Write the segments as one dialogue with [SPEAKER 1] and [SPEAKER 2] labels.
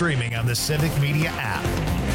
[SPEAKER 1] streaming on the Civic Media app.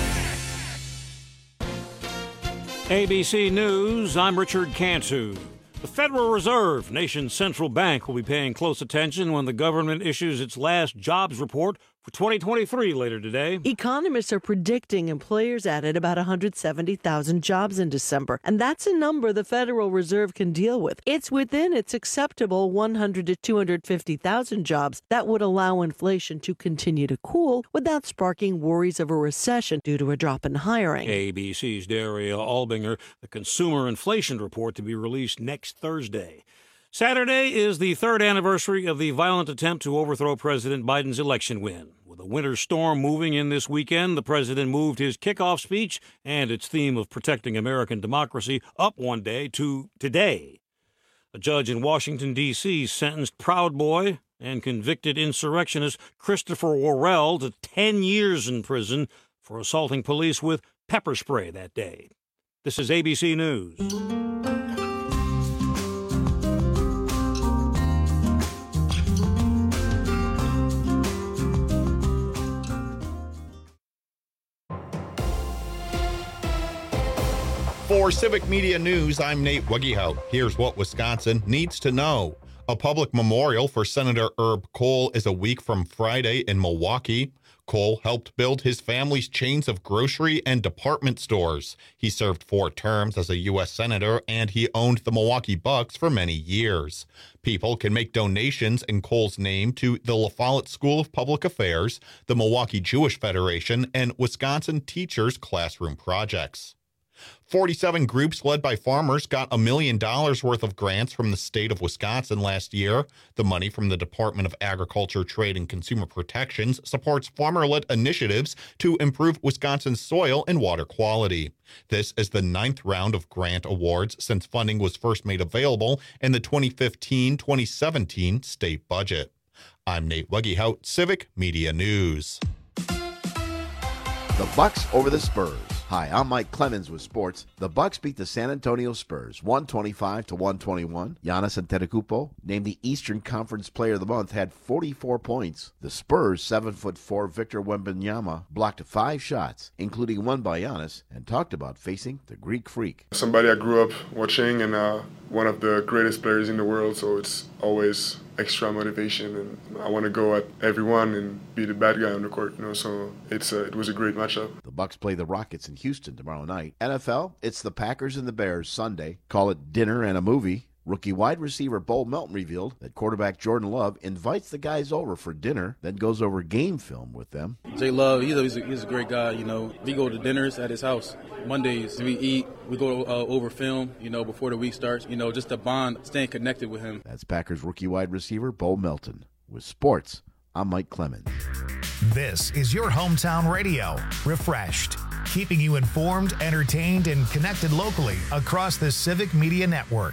[SPEAKER 2] ABC News, I'm Richard Cantu. The Federal Reserve, nation's central bank, will be paying close attention when the government issues its last jobs report for 2023 later today.
[SPEAKER 3] Economists are predicting employers added about 170,000 jobs in December, and that's a number the Federal Reserve can deal with. It's within its acceptable 100 to 250,000 jobs that would allow inflation to continue to cool without sparking worries of a recession due to a drop in hiring.
[SPEAKER 2] ABC's Daria Albinger, the consumer inflation report to be released next Thursday. Saturday is the third anniversary of the violent attempt to overthrow President Biden's election win. With a winter storm moving in this weekend, the president moved his kickoff speech and its theme of protecting American democracy up one day to today. A judge in Washington, D.C. sentenced Proud Boy and convicted insurrectionist Christopher Worrell to 10 years in prison for assaulting police with pepper spray that day. This is ABC News.
[SPEAKER 4] For Civic Media News, I'm Nate Wuggehout. Here's what Wisconsin needs to know. A public memorial for Senator Herb Kohl is a week from Friday in Milwaukee. Kohl helped build his family's chains of grocery and department stores. He served 4 terms as a U.S. Senator, and he owned the Milwaukee Bucks for many years. People can make donations in Kohl's name to the La Follette School of Public Affairs, the Milwaukee Jewish Federation, and Wisconsin Teachers Classroom Projects. 47 groups led by farmers got $1 million worth of grants from the state of Wisconsin last year. The money from the Department of Agriculture, Trade, and Consumer Protections supports farmer-led initiatives to improve Wisconsin's soil and water quality. This is the 9th round of grant awards since funding was first made available in the 2015-2017 state budget. I'm Nate Wuggehout, Civic Media News.
[SPEAKER 5] The Bucks over the Spurs. Hi, I'm Mike Clemens with sports. The Bucks beat the San Antonio Spurs 125-121. Giannis Antetokounmpo, named the Eastern Conference Player of the Month, had 44 points. The Spurs' 7'4" Victor Wembanyama blocked 5 shots, including one by Giannis, and talked about facing the Greek Freak.
[SPEAKER 6] Somebody I grew up watching and one of the greatest players in the world, so it's always extra motivation, and I want to go at everyone and be the bad guy on the court, so it was a great matchup.
[SPEAKER 5] The Bucks play the Rockets in Houston tomorrow night. NFL, it's the Packers and the Bears Sunday. Call it dinner and a movie. Rookie wide receiver Bo Melton revealed that quarterback Jordan Love invites the guys over for dinner, then goes over game film with them.
[SPEAKER 7] Jay Love, he's a great guy. We go to dinners at his house. Mondays we eat, we go over film, before the week starts, just to bond, staying connected with him.
[SPEAKER 5] That's Packers rookie wide receiver Bo Melton. With sports, I'm Mike Clemens.
[SPEAKER 1] This is your hometown radio, Refreshed, keeping you informed, entertained, and connected locally across the Civic Media Network.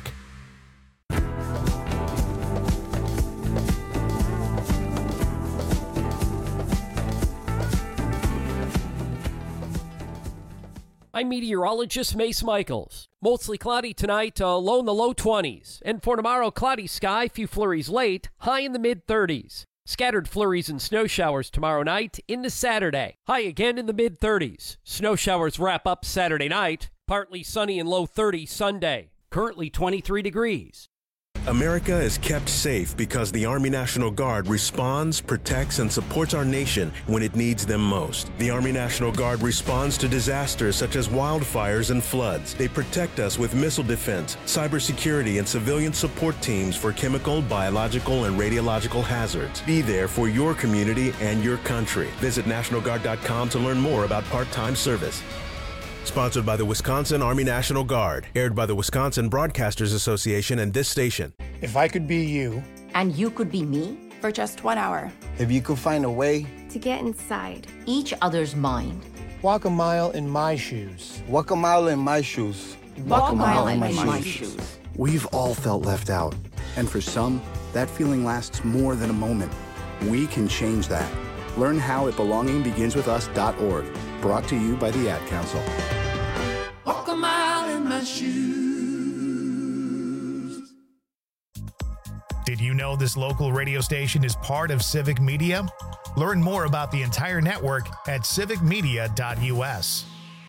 [SPEAKER 8] I'm meteorologist Mace Michaels. Mostly cloudy tonight, low in the low 20s. And for tomorrow, cloudy sky, few flurries late, high in the mid-30s. Scattered flurries and snow showers tomorrow night into Saturday. High again in the mid-30s. Snow showers wrap up Saturday night. Partly sunny and low 30s Sunday. Currently 23 degrees.
[SPEAKER 9] America is kept safe because the Army National Guard responds, protects, and supports our nation when it needs them most. The Army National Guard responds to disasters such as wildfires and floods. They protect us with missile defense, cybersecurity, and civilian support teams for chemical, biological, and radiological hazards. Be there for your community and your country. Visit NationalGuard.com to learn more about part-time service. Sponsored by the Wisconsin Army National Guard. Aired by the Wisconsin Broadcasters Association and this station.
[SPEAKER 10] If I could be you.
[SPEAKER 11] And you could be me.
[SPEAKER 12] For just 1 hour.
[SPEAKER 10] If you could find a way.
[SPEAKER 12] To get inside.
[SPEAKER 11] Each other's mind.
[SPEAKER 10] Walk a mile in my shoes.
[SPEAKER 13] Walk a mile in my shoes.
[SPEAKER 11] Walk a mile in my shoes.
[SPEAKER 14] We've all felt left out. And for some, that feeling lasts more than a moment. We can change that. Learn how at belongingbeginswithus.org. Brought to you by the Ad Council.
[SPEAKER 15] Walk a mile in my shoes.
[SPEAKER 1] Did you know this local radio station is part of Civic Media? Learn more about the entire network at civicmedia.us.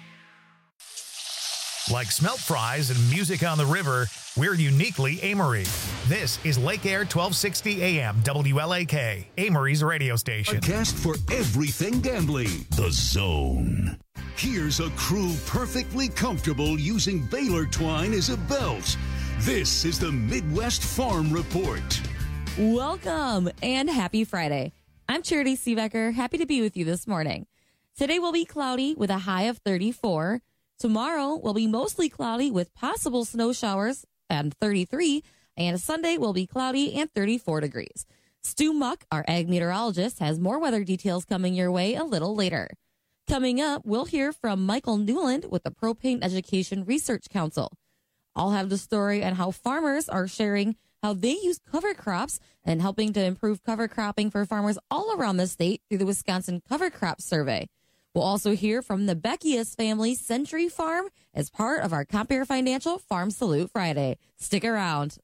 [SPEAKER 1] Like smelt fries and music on the river, we're uniquely Amory. This is Lake Air 1260 AM WLAK, Amory's radio station.
[SPEAKER 16] A cast for everything gambling. The Zone. Here's a crew perfectly comfortable using Baylor twine as a belt. This is the Midwest Farm Report.
[SPEAKER 17] Welcome and happy Friday. I'm Charity Seebecker, happy to be with you this morning. Today will be cloudy with a high of 34. Tomorrow will be mostly cloudy with possible snow showers and 33, and Sunday will be cloudy and 34 degrees. Stu Muck, our ag meteorologist, has more weather details coming your way a little later. Coming up, we'll hear from Michael Newland with the Propane Education Research Council. I'll have the story on how farmers are sharing how they use cover crops and helping to improve cover cropping for farmers all around the state through the Wisconsin Cover Crop Survey. We'll also hear from the Beckius family Century Farm as part of our Compare Financial Farm Salute Friday. Stick around.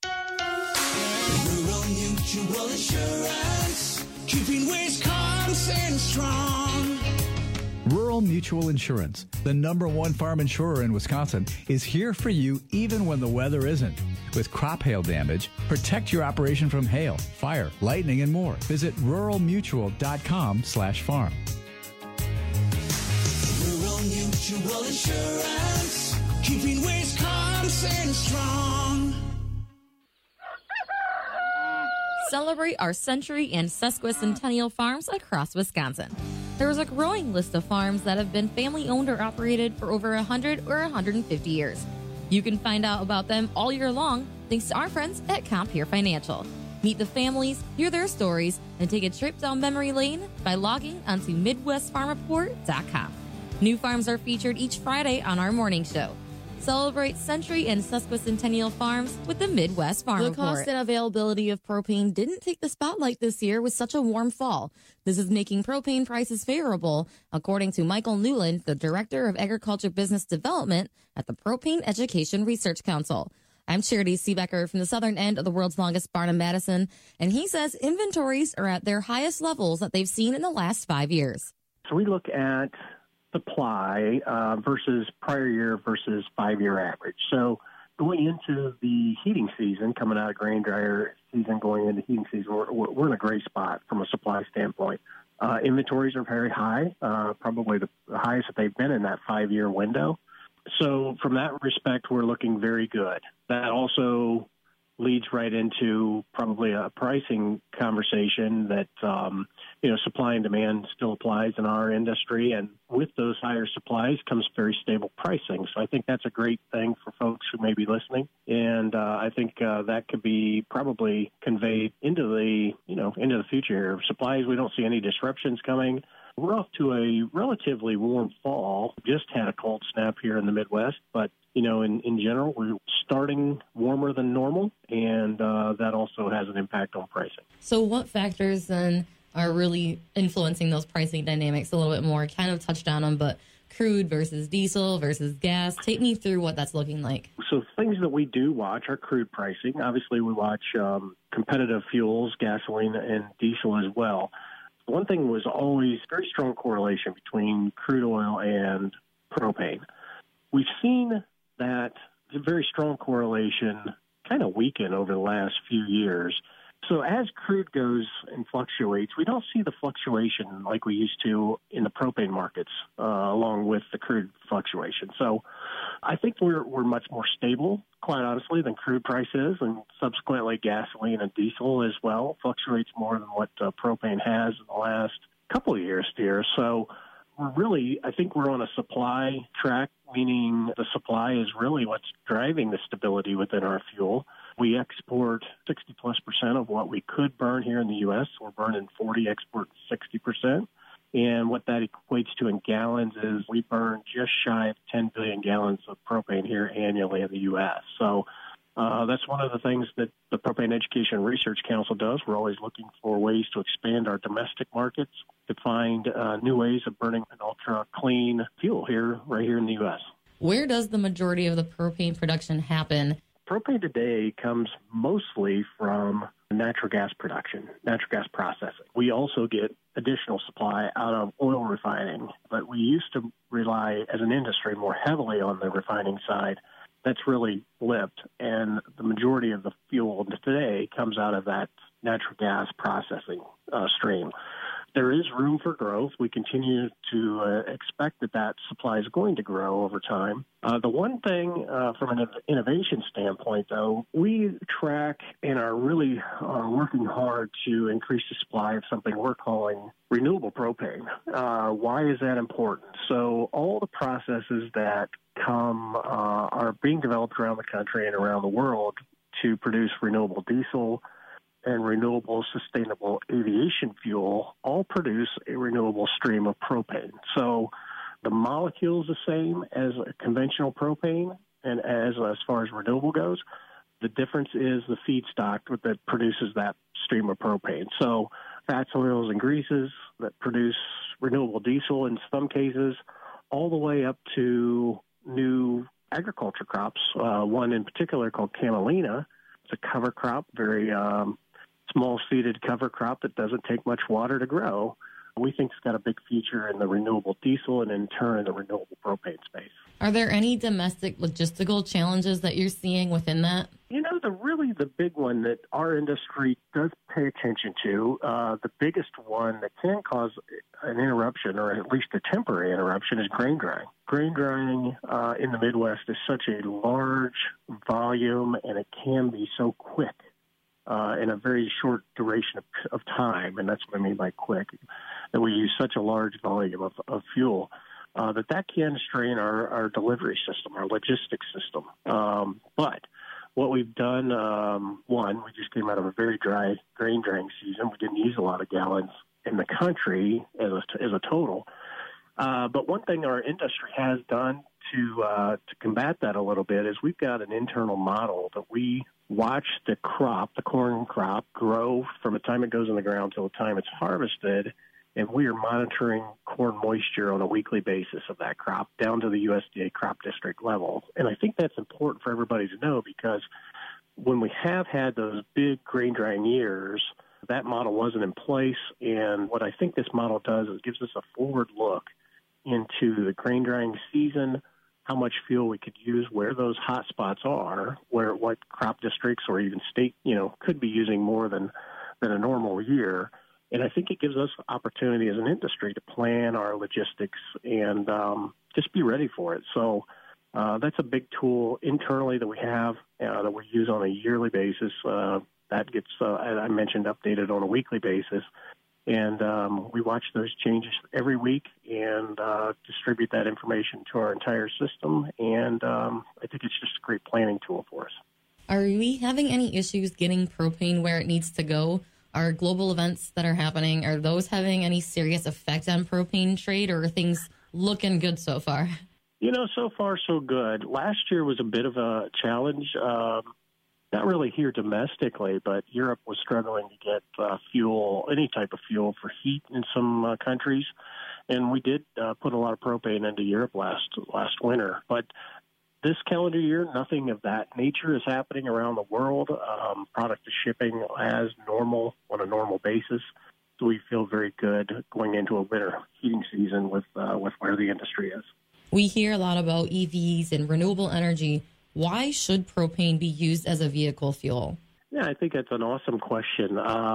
[SPEAKER 15] Rural Mutual Insurance, keeping Wisconsin strong.
[SPEAKER 18] Rural Mutual Insurance, the #1 farm insurer in Wisconsin, is here for you even when the weather isn't. With crop hail damage, protect your operation from hail, fire, lightning, and more. Visit ruralmutual.com/farm.
[SPEAKER 15] Mutual Insurance, keeping Wisconsin strong.
[SPEAKER 17] Celebrate our century and sesquicentennial farms across Wisconsin. There is a growing list of farms that have been family-owned or operated for over 100 or 150 years. You can find out about them all year long thanks to our friends at Compare Financial. Meet the families, hear their stories, and take a trip down memory lane by logging onto MidwestFarmReport.com. New farms are featured each Friday on our morning show. Celebrate century and sesquicentennial farms with the Midwest Farm Report. The cost and availability of propane didn't take the spotlight this year with such a warm fall. This is making propane prices favorable, according to Michael Newland, the Director of Agriculture Business Development at the Propane Education Research Council. I'm Charity Seebecker from the southern end of the world's longest barn in Madison, and he says inventories are at their highest levels that they've seen in the last 5 years.
[SPEAKER 19] So we look at supply versus prior year versus 5-year average. So going into the heating season, coming out of grain dryer season, going into heating season, we're in a great spot from a supply standpoint. Inventories are very high, probably the highest that they've been in that 5-year window. So from that respect, we're looking very good. That also leads right into probably a pricing conversation that, supply and demand still applies in our industry. And with those higher supplies comes very stable pricing. So I think that's a great thing for folks who may be listening. And I think that could be probably conveyed into the future here. Supplies, we don't see any disruptions coming. We're off to a relatively warm fall. Just had a cold snap here in the Midwest, but in general, we're starting warmer than normal, and that also has an impact on pricing.
[SPEAKER 17] So what factors then are really influencing those pricing dynamics a little bit more? Kind of touched on them, but crude versus diesel versus gas. Take me through what that's looking like.
[SPEAKER 19] So things that we do watch are crude pricing. Obviously, we watch competitive fuels, gasoline, and diesel as well. One thing was always very strong correlation between crude oil and propane. We've seen that very strong correlation kind of weaken over the last few years. So as crude goes and fluctuates, we don't see the fluctuation like we used to in the propane markets, along with the crude fluctuation. So I think we're much more stable, quite honestly, than crude price is, and subsequently gasoline and diesel as well fluctuates more than what propane has in the last couple of years here. So I think we're on a supply track, meaning the supply is really what's driving the stability within our fuel. We export 60+% of what we could burn here in the U.S. We're burning 40, export 60%. And what that equates to in gallons is we burn just shy of 10 billion gallons of propane here annually in the U.S. So that's one of the things that the Propane Education Research Council does. We're always looking for ways to expand our domestic markets, to find new ways of burning an ultra-clean fuel right here in the U.S.
[SPEAKER 17] Where does the majority of the propane production happen?
[SPEAKER 19] Propane today comes mostly from natural gas production, natural gas processing. We also get additional supply out of oil refining, but we used to rely as an industry more heavily on the refining side. That's really flipped, and the majority of the fuel today comes out of that natural gas processing stream. There is room for growth. We continue to expect that supply is going to grow over time. The one thing from an innovation standpoint, though, we track and are really working hard to increase the supply of something we're calling renewable propane. Why is that important? So all the processes that are being developed around the country and around the world to produce renewable diesel and renewable sustainable aviation fuel all produce a renewable stream of propane. So the molecule is the same as a conventional propane, and as far as renewable goes, the difference is the feedstock that produces that stream of propane. So fats, oils, and greases that produce renewable diesel in some cases, all the way up to new agriculture crops, one in particular called camelina. It's a cover crop, very small-seeded cover crop that doesn't take much water to grow. We think it's got a big future in the renewable diesel and, in turn, the renewable propane space.
[SPEAKER 17] Are there any domestic logistical challenges that you're seeing within that?
[SPEAKER 19] You know, the big one that our industry does pay attention to, the biggest one that can cause an interruption, or at least a temporary interruption, is grain drying. Grain drying in the Midwest is such a large volume, and it can be so quick in a very short duration of time, and that's what I mean by quick, that we use such a large volume of fuel. That can strain our delivery system, our logistics system. But what we've done, one, we just came out of a very dry grain drying season. We didn't use a lot of gallons in the country as a total. But one thing our industry has done to combat that a little bit is we've got an internal model that we watch the corn crop, grow from the time it goes in the ground till the time it's harvested, and we are monitoring corn moisture on a weekly basis of that crop down to the USDA crop district level. And I think that's important for everybody to know, because when we have had those big grain drying years, that model wasn't in place. And what I think this model does is it gives us a forward look into the grain drying season, how much fuel we could use, where those hot spots are, what crop districts or even state, could be using more than a normal year. And I think it gives us opportunity as an industry to plan our logistics and just be ready for it. So that's a big tool internally that we have that we use on a yearly basis. That gets, as I mentioned, updated on a weekly basis. And we watch those changes every week and distribute that information to our entire system. And I think it's just a great planning tool for us.
[SPEAKER 17] Are we having any issues getting propane where it needs to go? Are global events that are happening, are those having any serious effect on propane trade, or are things looking good so far?
[SPEAKER 19] So far so good. Last year was a bit of a challenge. Not really here domestically, but Europe was struggling to get fuel, any type of fuel for heat in some countries. And we did put a lot of propane into Europe last winter. But this calendar year, nothing of that nature is happening around the world. Product is shipping as normal on a normal basis. So we feel very good going into a winter heating season with where the industry is.
[SPEAKER 17] We hear a lot about EVs and renewable energy. Why should propane be used as a vehicle fuel?
[SPEAKER 19] Yeah, I think that's an awesome question.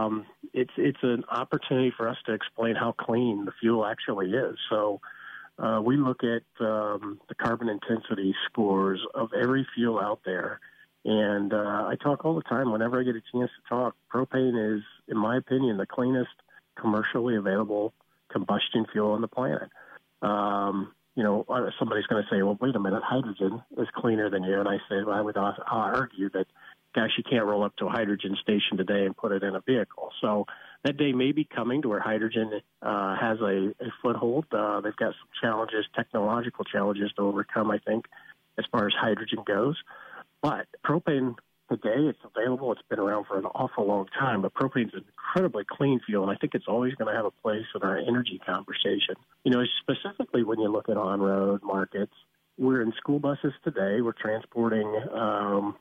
[SPEAKER 19] It's an opportunity for us to explain how clean the fuel actually is. So we look at the carbon intensity scores of every fuel out there. And I talk all the time. Whenever I get a chance to talk, propane is, in my opinion, the cleanest commercially available combustion fuel on the planet. Somebody's going to say, well, wait a minute, hydrogen is cleaner than you. And I say, well, I would argue that, gosh, you can't roll up to a hydrogen station today and put it in a vehicle. So that day may be coming to where hydrogen has a foothold. They've got some challenges, technological challenges to overcome, I think, as far as hydrogen goes. But propane today, it's available. It's been around for an awful long time. But propane is an incredibly clean fuel, and I think it's always going to have a place in our energy conversation. Specifically when you look at on-road markets, we're in school buses today. We're transporting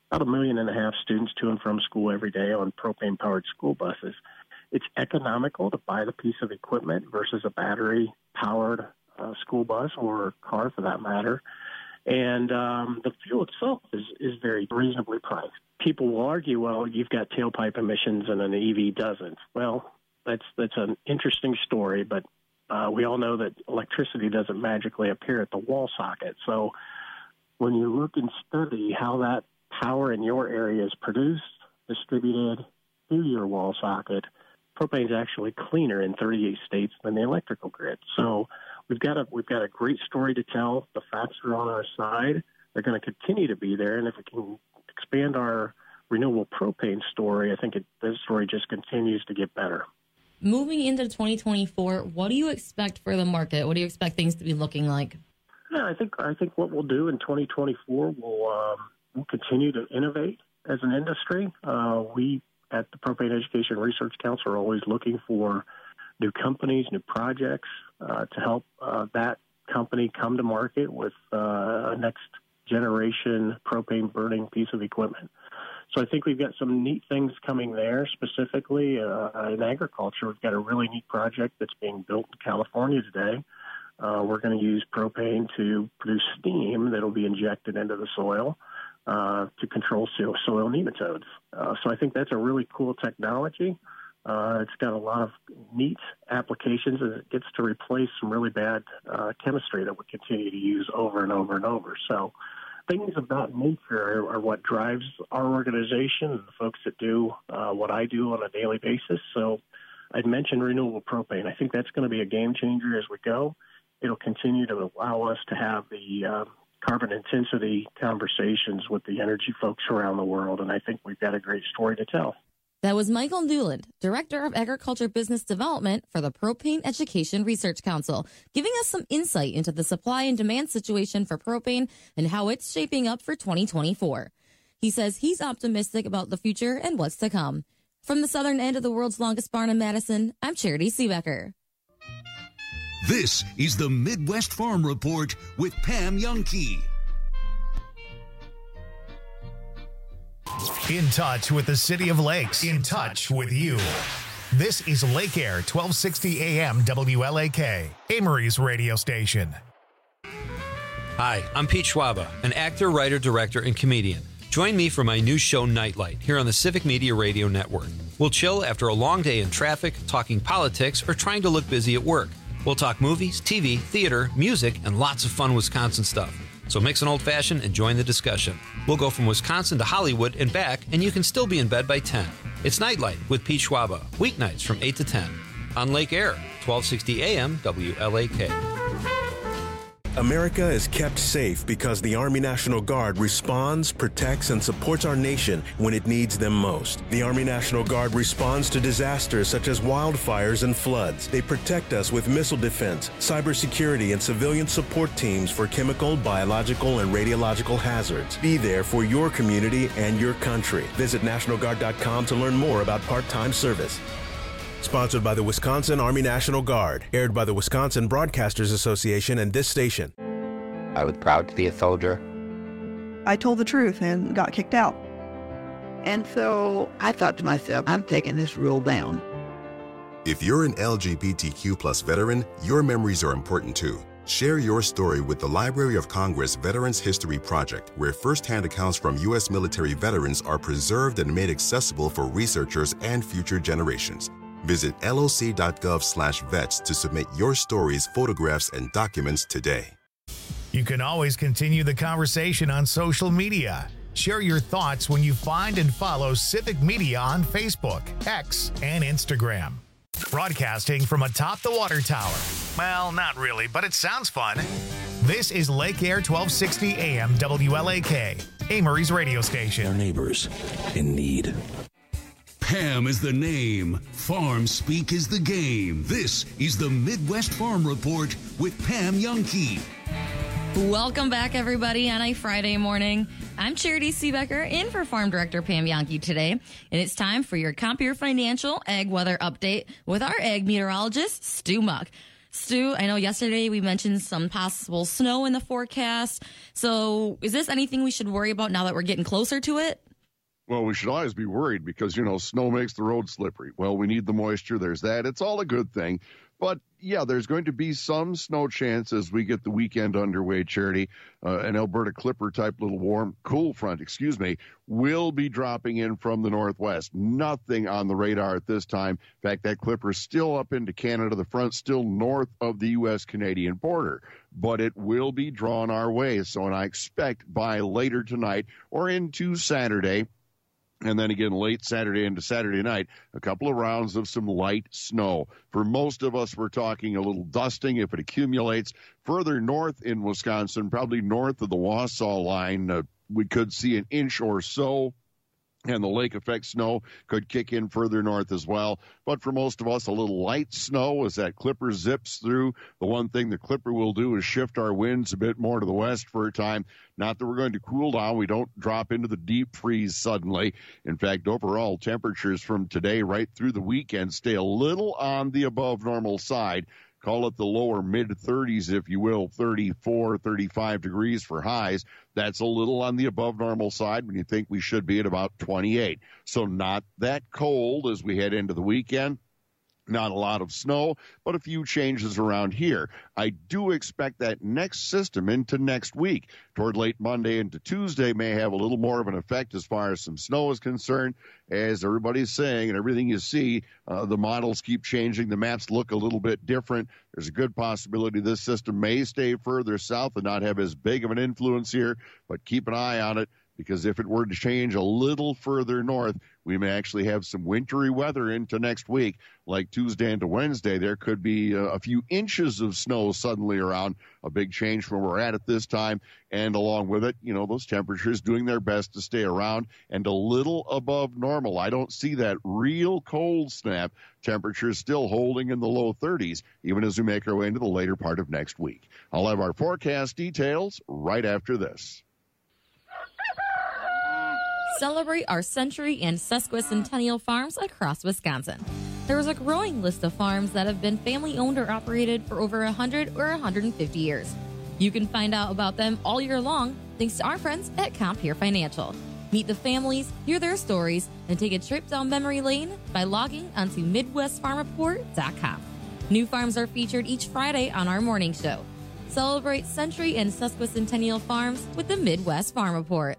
[SPEAKER 19] about 1.5 million students to and from school every day on propane-powered school buses. It's economical to buy the piece of equipment versus a battery-powered school bus or car for that matter. And the fuel itself is very reasonably priced. People will argue, well, you've got tailpipe emissions and an EV doesn't. Well, that's an interesting story, but we all know that electricity doesn't magically appear at the wall socket. So when you look and study how that power in your area is produced, distributed through your wall socket, propane is actually cleaner in 38 states than the electrical grid. So we've got a great story to tell. The facts are on our side. They're going to continue to be there, and if we can expand our renewable propane story, I think this story just continues to get better.
[SPEAKER 17] Moving into 2024, what do you expect for the market? What do you expect things to be looking like?
[SPEAKER 19] Yeah, I think what we'll do in 2024, we'll continue to innovate as an industry. We at the Propane Education Research Council are always looking for new companies, new projects to help that company come to market with a next generation propane burning piece of equipment. So I think we've got some neat things coming there. Specifically in agriculture, we've got a really neat project that's being built in California today. We're going to use propane to produce steam that will be injected into the soil to control soil nematodes. So I think that's a really cool technology. It's got a lot of neat applications, and it gets to replace some really bad chemistry that we continue to use over and over and over. So things of that nature are what drives our organization and the folks that do what I do on a daily basis. So I'd mentioned renewable propane. I think that's going to be a game changer as we go. It'll continue to allow us to have the carbon intensity conversations with the energy folks around the world, and I think we've got a great story to tell.
[SPEAKER 17] That was Michael Newland, Director of Agriculture Business Development for the Propane Education Research Council, giving us some insight into the supply and demand situation for propane and how it's shaping up for 2024. He says he's optimistic about the future and what's to come. From the southern end of the world's longest barn in Madison, I'm Charity Seebecker.
[SPEAKER 16] This is the Midwest Farm Report with Pam Jahnke.
[SPEAKER 1] In touch with the City of Lakes. In touch with you. This is Lake Air 1260 AM WLAK, Amory's radio station.
[SPEAKER 20] Hi, I'm Pete Schwaba, an actor, writer, director, and comedian. Join me for my new show, Nightlight, here on the Civic Media Radio Network. We'll chill after a long day in traffic, talking politics, or trying to look busy at work. We'll talk movies, TV, theater, music, and lots of fun Wisconsin stuff. So mix an old-fashioned and join the discussion. We'll go from Wisconsin to Hollywood and back, and you can still be in bed by 10. It's Nightlight with Pete Schwaba, weeknights from 8 to 10. On Lake Air, 1260 AM WLAK.
[SPEAKER 9] America is kept safe because the Army National Guard responds, protects, and supports our nation when it needs them most. The Army National Guard responds to disasters such as wildfires and floods. They protect us with missile defense, cybersecurity, and civilian support teams for chemical, biological, and radiological hazards. Be there for your community and your country. Visit NationalGuard.com to learn more about part-time service. Sponsored by the Wisconsin Army National Guard. Aired by the Wisconsin Broadcasters Association and this station.
[SPEAKER 21] I was proud to be a soldier.
[SPEAKER 22] I told the truth and got kicked out.
[SPEAKER 23] And so I thought to myself, I'm taking this rule down.
[SPEAKER 24] If you're an LGBTQ+ veteran, your memories are important too. Share your story with the Library of Congress Veterans History Project, where firsthand accounts from U.S. military veterans are preserved and made accessible for researchers and future generations. Visit loc.gov/vets to submit your stories, photographs, and documents today.
[SPEAKER 1] You can always continue the conversation on social media. Share your thoughts when you find and follow Civic Media on Facebook, X, and Instagram. Broadcasting from atop the water tower. Well, not really, but it sounds fun. This is Lake Air 1260 AM WLAK, Amory's radio station.
[SPEAKER 16] Our neighbors in need. Pam is the name. Farm speak is the game. This is the Midwest Farm Report with Pam Jahnke.
[SPEAKER 17] Welcome back, everybody, on a Friday morning. I'm Charity Seebecker, in for Farm Director Pam Jahnke today, and it's time for your Compeer Financial Ag Weather Update with our ag meteorologist, Stu Muck. Stu, I know yesterday we mentioned some possible snow in the forecast. So is this anything we should worry about now that we're getting closer to it?
[SPEAKER 2] Well, we should always be worried because, snow makes the road slippery. Well, we need the moisture. There's that. It's all a good thing. But, yeah, there's going to be some snow chance as we get the weekend underway, Charity. An Alberta Clipper-type little cool front, will be dropping in from the northwest. Nothing on the radar at this time. In fact, that Clipper's still up into Canada. The front's still north of the U.S.-Canadian border. But it will be drawn our way. So, and I expect by later tonight or into Saturday, and then again late Saturday into Saturday night, a couple of rounds of some light snow. For most of us, we're talking a little dusting if it accumulates. Further north in Wisconsin, probably north of the Wausau line, we could see an inch or so. And the lake effect snow could kick in further north as well. But for most of us, a little light snow as that Clipper zips through. The one thing the Clipper will do is shift our winds a bit more to the west for a time. Not that we're going to cool down. We don't drop into the deep freeze suddenly. In fact, overall temperatures from today right through the weekend stay a little on the above normal side. Call it the lower mid-30s, if you will, 34, 35 degrees for highs. That's a little on the above normal side when you think we should be at about 28. So not that cold as we head into the weekend. Not a lot of snow, but a few changes around here. I do expect that next system into next week, toward late Monday into Tuesday, may have a little more of an effect as far as some snow is concerned. As everybody's saying and everything you see, the models keep changing. The maps look a little bit different. There's a good possibility this system may stay further south and not have as big of an influence here, but keep an eye on it. Because if it were to change a little further north, we may actually have some wintry weather into next week. Like Tuesday into Wednesday, there could be a few inches of snow suddenly around. A big change from where we're at this time. And along with it, those temperatures doing their best to stay around and a little above normal. I don't see that real cold snap. Temperatures still holding in the low 30s, even as we make our way into the later part of next week. I'll have our forecast details right after this.
[SPEAKER 17] Celebrate our century and sesquicentennial farms across Wisconsin. There is a growing list of farms that have been family-owned or operated for over 100 or 150 years. You can find out about them all year long thanks to our friends at Compeer Financial. Meet the families, hear their stories, and take a trip down memory lane by logging onto MidwestFarmReport.com. New farms are featured each Friday on our morning show. Celebrate century and sesquicentennial farms with the Midwest Farm Report.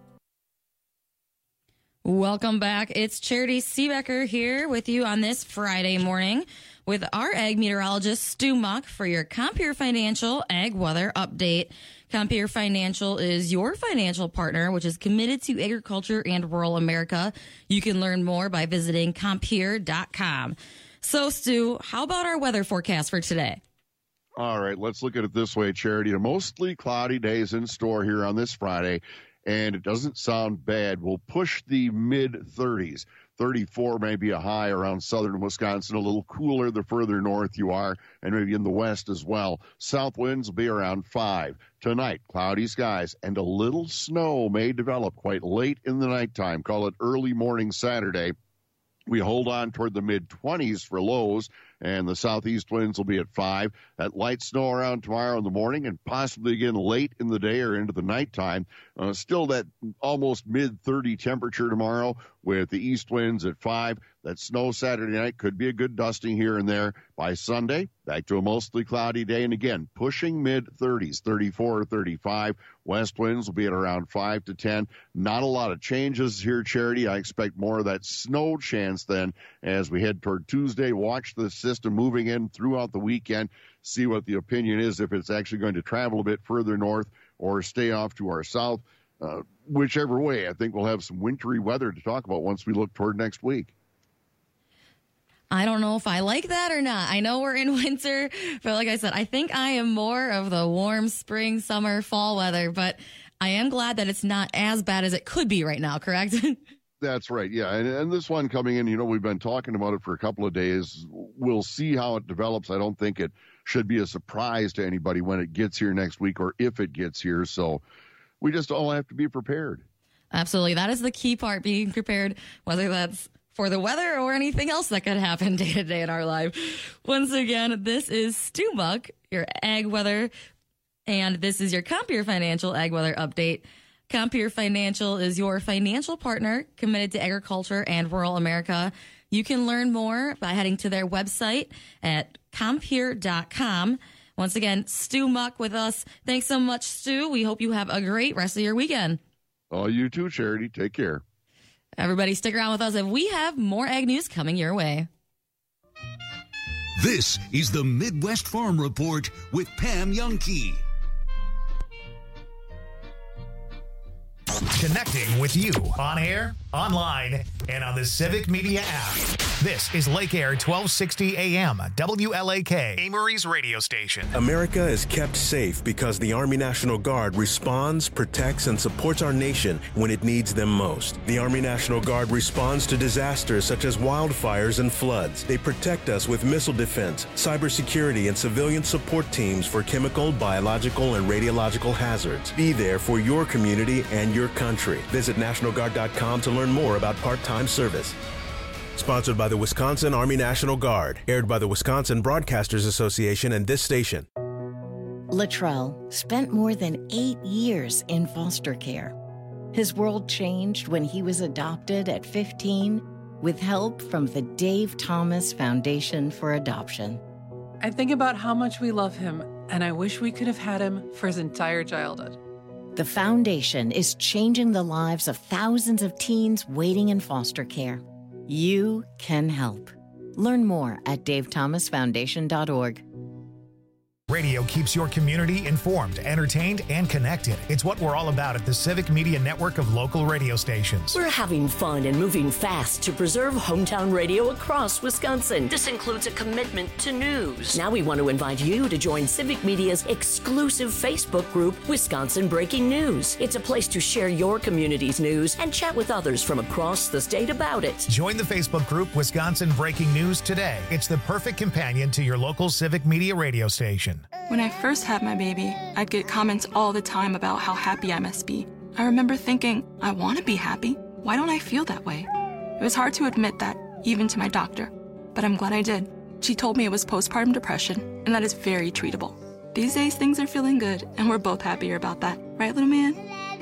[SPEAKER 17] Welcome back. It's Charity Seebecker here with you on this Friday morning with our ag meteorologist Stu Muck for your Compeer Financial Ag Weather Update. Compeer Financial is your financial partner, which is committed to agriculture and rural America. You can learn more by visiting Compeer.com. So, Stu, how about our weather forecast for today?
[SPEAKER 2] All right, let's look at it this way, Charity. Mostly cloudy days in store here on this Friday. And it doesn't sound bad. We'll push the mid-30s. 34 may be a high around southern Wisconsin, a little cooler the further north you are, and maybe in the west as well. South winds will be around 5. Tonight, cloudy skies, and a little snow may develop quite late in the nighttime. Call it early morning Saturday. We hold on toward the mid-20s for lows, and the southeast winds will be at 5. That light snow around tomorrow in the morning and possibly again late in the day or into the nighttime. Still that almost mid-30 temperature tomorrow with the east winds at 5. That snow Saturday night could be a good dusting here and there. By Sunday, back to a mostly cloudy day, and again, pushing mid-30s, 34 or 35. West winds will be at around 5 to 10. Not a lot of changes here, Charity. I expect more of that snow chance then as we head toward Tuesday. Watch the system moving in throughout the weekend. See what the opinion is, if it's actually going to travel a bit further north or stay off to our south. Whichever way, I think we'll have some wintry weather to talk about once we look toward next week.
[SPEAKER 17] I don't know if I like that or not. I know we're in winter, but like I said, I think I am more of the warm spring, summer, fall weather, but I am glad that it's not as bad as it could be right now, correct?
[SPEAKER 2] That's right, yeah. And this one coming in, we've been talking about it for a couple of days. We'll see how it develops. I don't think it should be a surprise to anybody when it gets here next week or if it gets here. So we just all have to be prepared.
[SPEAKER 17] Absolutely. That is the key part, being prepared, whether that's for the weather or anything else that could happen day to day in our life. Once again, this is Stu Muck, your ag weather, and this is your Compeer Financial Ag Weather Update. Compeer Financial is your financial partner committed to agriculture and rural America. You can learn more by heading to their website at compeer.com. Once again, Stu Muck with us. Thanks so much, Stu. We hope you have a great rest of your weekend.
[SPEAKER 2] Oh, you too, Charity. Take care.
[SPEAKER 17] Everybody stick around with us if we have more ag news coming your way.
[SPEAKER 16] This is the Midwest Farm Report with Pam Youngkey.
[SPEAKER 1] Connecting with you on air, online, and on the Civic Media app. This is Lake Air 1260 AM, WLAK, Amory's radio station.
[SPEAKER 9] America is kept safe because the Army National Guard responds, protects, and supports our nation when it needs them most. The Army National Guard responds to disasters such as wildfires and floods. They protect us with missile defense, cybersecurity, and civilian support teams for chemical, biological, and radiological hazards. Be there for your community and your country. Visit NationalGuard.com to learn more about part-time service. Sponsored by the Wisconsin Army National Guard. Aired by the Wisconsin Broadcasters Association and this station.
[SPEAKER 3] Latrell spent more than 8 years in foster care. His world changed when he was adopted at 15 with help from the Dave Thomas Foundation for Adoption.
[SPEAKER 4] I think about how much we love him, and I wish we could have had him for his entire childhood.
[SPEAKER 3] The foundation is changing the lives of thousands of teens waiting in foster care. You can help. Learn more at davethomasfoundation.org.
[SPEAKER 1] Radio keeps your community informed, entertained, and connected. It's what we're all about at the Civic Media Network of local radio stations.
[SPEAKER 6] We're having fun and moving fast to preserve hometown radio across Wisconsin. This includes a commitment to news. Now we want to invite you to join Civic Media's exclusive Facebook group, Wisconsin Breaking News. It's a place to share your community's news and chat with others from across the state about it.
[SPEAKER 1] Join the Facebook group, Wisconsin Breaking News, today. It's the perfect companion to your local Civic Media radio station.
[SPEAKER 12] When I first had my baby, I'd get comments all the time about how happy I must be. I remember thinking, I want to be happy. Why don't I feel that way? It was hard to admit that, even to my doctor. But I'm glad I did. She told me it was postpartum depression, and that is very treatable. These days, things are feeling good, and we're both happier about that. Right, little man?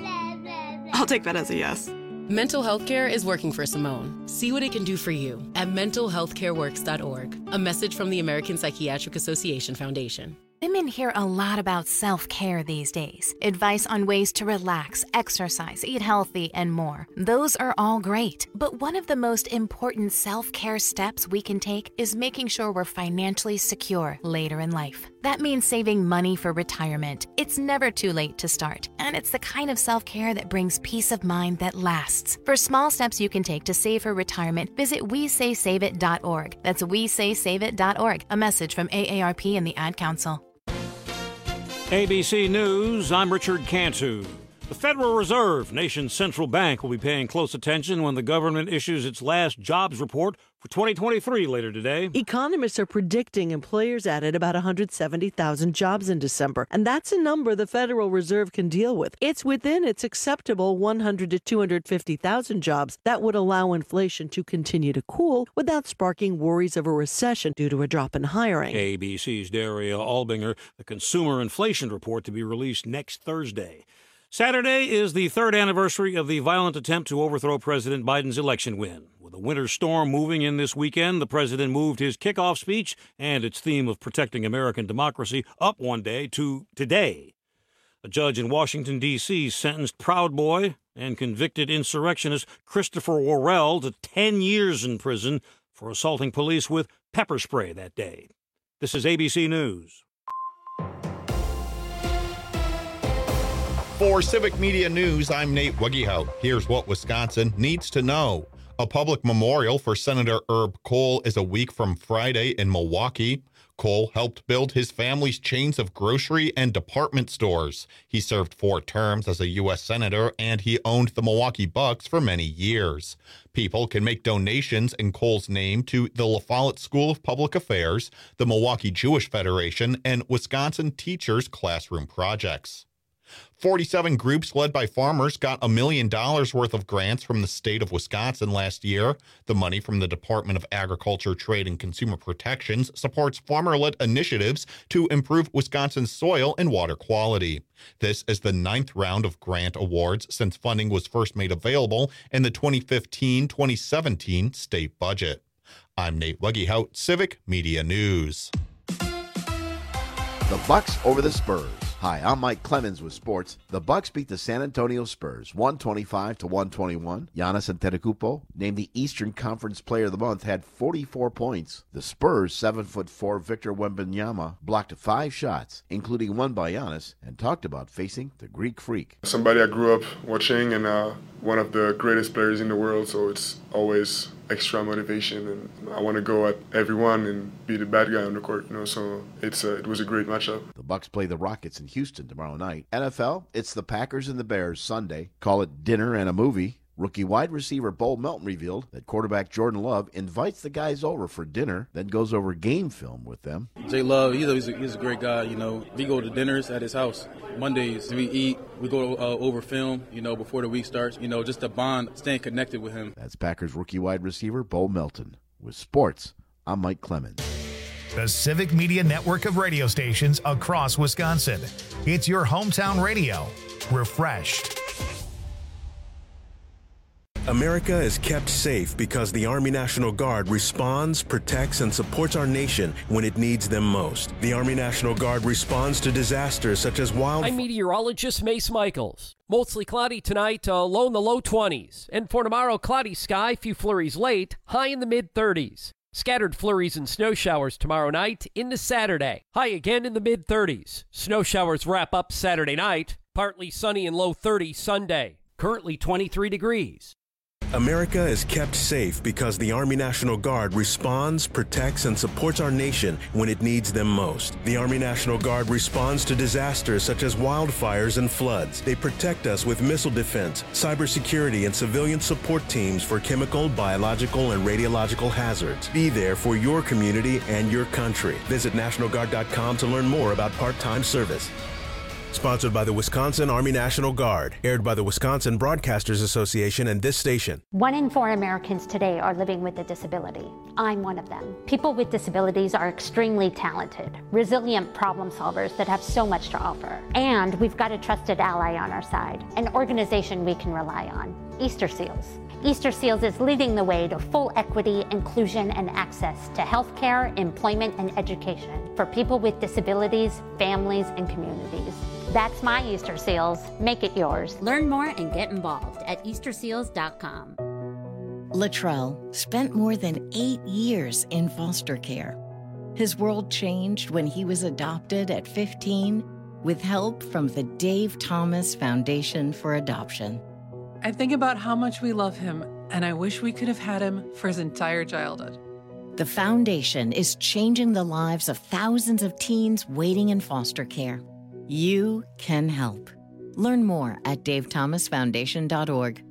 [SPEAKER 12] I'll take that as a yes.
[SPEAKER 7] Mental health care is working for Simone. See what it can do for you at mentalhealthcareworks.org. A message from the American Psychiatric Association Foundation.
[SPEAKER 25] Women hear a lot about self-care these days. Advice on ways to relax, exercise, eat healthy, and more. Those are all great. But one of the most important self-care steps we can take is making sure we're financially secure later in life. That means saving money for retirement. It's never too late to start. And it's the kind of self-care that brings peace of mind that lasts. For small steps you can take to save for retirement, visit WeSaySaveIt.org. That's WeSaySaveIt.org. A message from AARP and the Ad Council.
[SPEAKER 26] ABC News, I'm Richard Cantu. The Federal Reserve, nation's central bank, will be paying close attention when the government issues its last jobs report for 2023 later today.
[SPEAKER 27] Economists are predicting employers added about 170,000 jobs in December, and that's a number the Federal Reserve can deal with. It's within its acceptable 100 to 250,000 jobs that would allow inflation to continue to cool without sparking worries of a recession due to a drop in hiring.
[SPEAKER 26] ABC's Daria Albinger, the consumer inflation report to be released next Thursday. Saturday is the third anniversary of the violent attempt to overthrow President Biden's election win. With a winter storm moving in this weekend, the president moved his kickoff speech and its theme of protecting American democracy up one day to today. A judge in Washington, D.C. sentenced Proud Boy and convicted insurrectionist Christopher Worrell to 10 years in prison for assaulting police with pepper spray that day. This is ABC News.
[SPEAKER 28] For Civic Media News, I'm Nate Wuggehout. Here's what Wisconsin needs to know. A public memorial for Senator Herb Kohl is a week from Friday in Milwaukee. Kohl helped build his family's chains of grocery and department stores. He served 4 terms as a U.S. Senator, and he owned the Milwaukee Bucks for many years. People can make donations in Kohl's name to the La Follette School of Public Affairs, the Milwaukee Jewish Federation, and Wisconsin Teachers Classroom Projects. 47 groups led by farmers got $1 million worth of grants from the state of Wisconsin last year. The money from the Department of Agriculture, Trade, and Consumer Protections supports farmer-led initiatives to improve Wisconsin's soil and water quality. This is the 9th round of grant awards since funding was first made available in the 2015-2017 state budget. I'm Nate Weggehout, Civic Media News.
[SPEAKER 5] The Bucks over the Spurs. Hi, I'm Mike Clemens with sports. The Bucks beat the San Antonio Spurs 125-121. Giannis Antetokounmpo, named the Eastern Conference Player of the Month, had 44 points. The Spurs' 7'4" Victor Wembanyama blocked 5 shots, including one by Giannis, and talked about facing the Greek Freak.
[SPEAKER 8] Somebody I grew up watching and one of the greatest players in the world, so it's always extra motivation, and I want to go at everyone and be the bad guy on the court, so it was a great matchup.
[SPEAKER 5] The Bucks play the Rockets in Houston tomorrow night. NFL, it's the Packers and the Bears Sunday. Call it dinner and a movie. Rookie wide receiver Bo Melton revealed that quarterback Jordan Love invites the guys over for dinner, then goes over game film with them.
[SPEAKER 10] Jay Love, he's a great guy. We go to dinners at his house. Mondays we eat, we go over film, before the week starts, just to bond, staying connected with him.
[SPEAKER 5] That's Packers rookie wide receiver Bo Melton. With sports, I'm Mike Clemens.
[SPEAKER 1] The Civic Media Network of radio stations across Wisconsin. It's your hometown radio. Refreshed.
[SPEAKER 9] America is kept safe because the Army National Guard responds, protects, and supports our nation when it needs them most. The Army National Guard responds to disasters such as
[SPEAKER 11] I'm meteorologist Mace Michaels. Mostly cloudy tonight, low in the low 20s. And for tomorrow, cloudy sky, few flurries late, high in the mid-30s. Scattered flurries and snow showers tomorrow night into Saturday. High again in the mid-30s. Snow showers wrap up Saturday night. Partly sunny and low 30s Sunday. Currently 23 degrees.
[SPEAKER 9] America is kept safe because the Army National Guard responds, protects, and supports our nation when it needs them most. The Army National Guard responds to disasters such as wildfires and floods. They protect us with missile defense, cybersecurity, and civilian support teams for chemical, biological, and radiological hazards. Be there for your community and your country. Visit NationalGuard.com to learn more about part-time service. Sponsored by the Wisconsin Army National Guard. Aired by the Wisconsin Broadcasters Association and this station.
[SPEAKER 13] 1 in 4 Americans today are living with a disability. I'm one of them. People with disabilities are extremely talented, resilient problem solvers that have so much to offer. And we've got a trusted ally on our side, an organization we can rely on, Easter Seals. Easter Seals is leading the way to full equity, inclusion, and access to healthcare, employment, and education for people with disabilities, families, and communities. That's my Easter Seals. Make it yours.
[SPEAKER 14] Learn more and get involved at easterseals.com.
[SPEAKER 3] Latrell spent more than 8 years in foster care. His world changed when he was adopted at 15 with help from the Dave Thomas Foundation for Adoption.
[SPEAKER 4] I think about how much we love him, and I wish we could have had him for his entire childhood.
[SPEAKER 3] The foundation is changing the lives of thousands of teens waiting in foster care. You can help. Learn more at davethomasfoundation.org.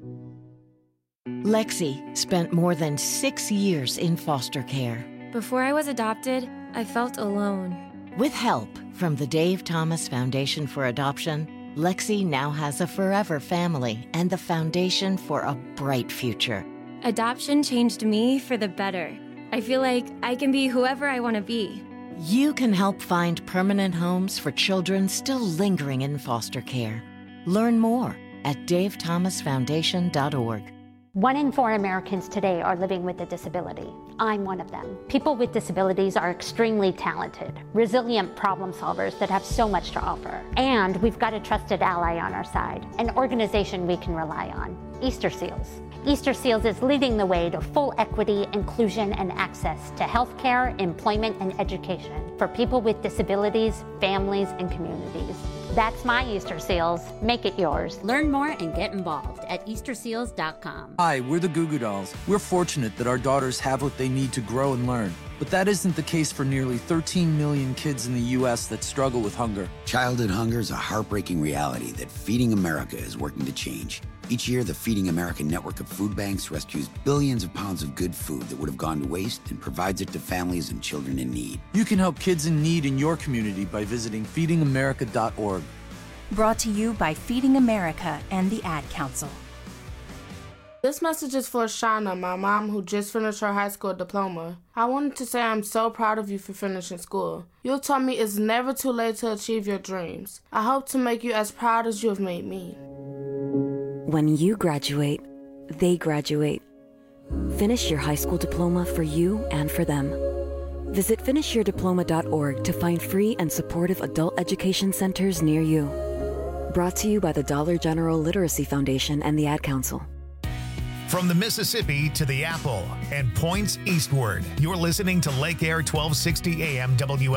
[SPEAKER 3] Lexi spent more than 6 years in foster care.
[SPEAKER 15] Before I was adopted, I felt alone.
[SPEAKER 3] With help from the Dave Thomas Foundation for Adoption, Lexi now has a forever family and the foundation for a bright future.
[SPEAKER 15] Adoption changed me for the better. I feel like I can be whoever I want to be.
[SPEAKER 3] You can help find permanent homes for children still lingering in foster care. Learn more at davethomasfoundation.org.
[SPEAKER 13] 1 in 4 Americans today are living with a disability. I'm one of them. People with disabilities are extremely talented, resilient problem solvers that have so much to offer. And we've got a trusted ally on our side, an organization we can rely on, Easter Seals. Easter Seals is leading the way to full equity, inclusion, and access to healthcare, employment, and education for people with disabilities, families, and communities. That's my Easter Seals. Make it yours.
[SPEAKER 14] Learn more and get involved at easterseals.com.
[SPEAKER 18] Hi, we're the Goo Goo Dolls. We're fortunate that our daughters have what they need to grow and learn. But that isn't the case for nearly 13 million kids in the U.S. that struggle with hunger.
[SPEAKER 29] Childhood hunger is a heartbreaking reality that Feeding America is working to change. Each year, the Feeding America network of food banks rescues billions of pounds of good food that would have gone to waste and provides it to families and children in need.
[SPEAKER 18] You can help kids in need in your community by visiting feedingamerica.org.
[SPEAKER 2] Brought to you by Feeding America and the Ad Council.
[SPEAKER 16] This message is for Shauna, my mom, who just finished her high school diploma. I wanted to say I'm so proud of you for finishing school. You taught me it's never too late to achieve your dreams. I hope to make you as proud as you have made me.
[SPEAKER 17] When you graduate, they graduate. Finish your high school diploma for you and for them. Visit finishyourdiploma.org to find free and supportive adult education centers near you. Brought to you by the Dollar General Literacy Foundation and the Ad Council.
[SPEAKER 1] From the Mississippi to the Apple and points eastward, you're listening to Lake Air 1260 AM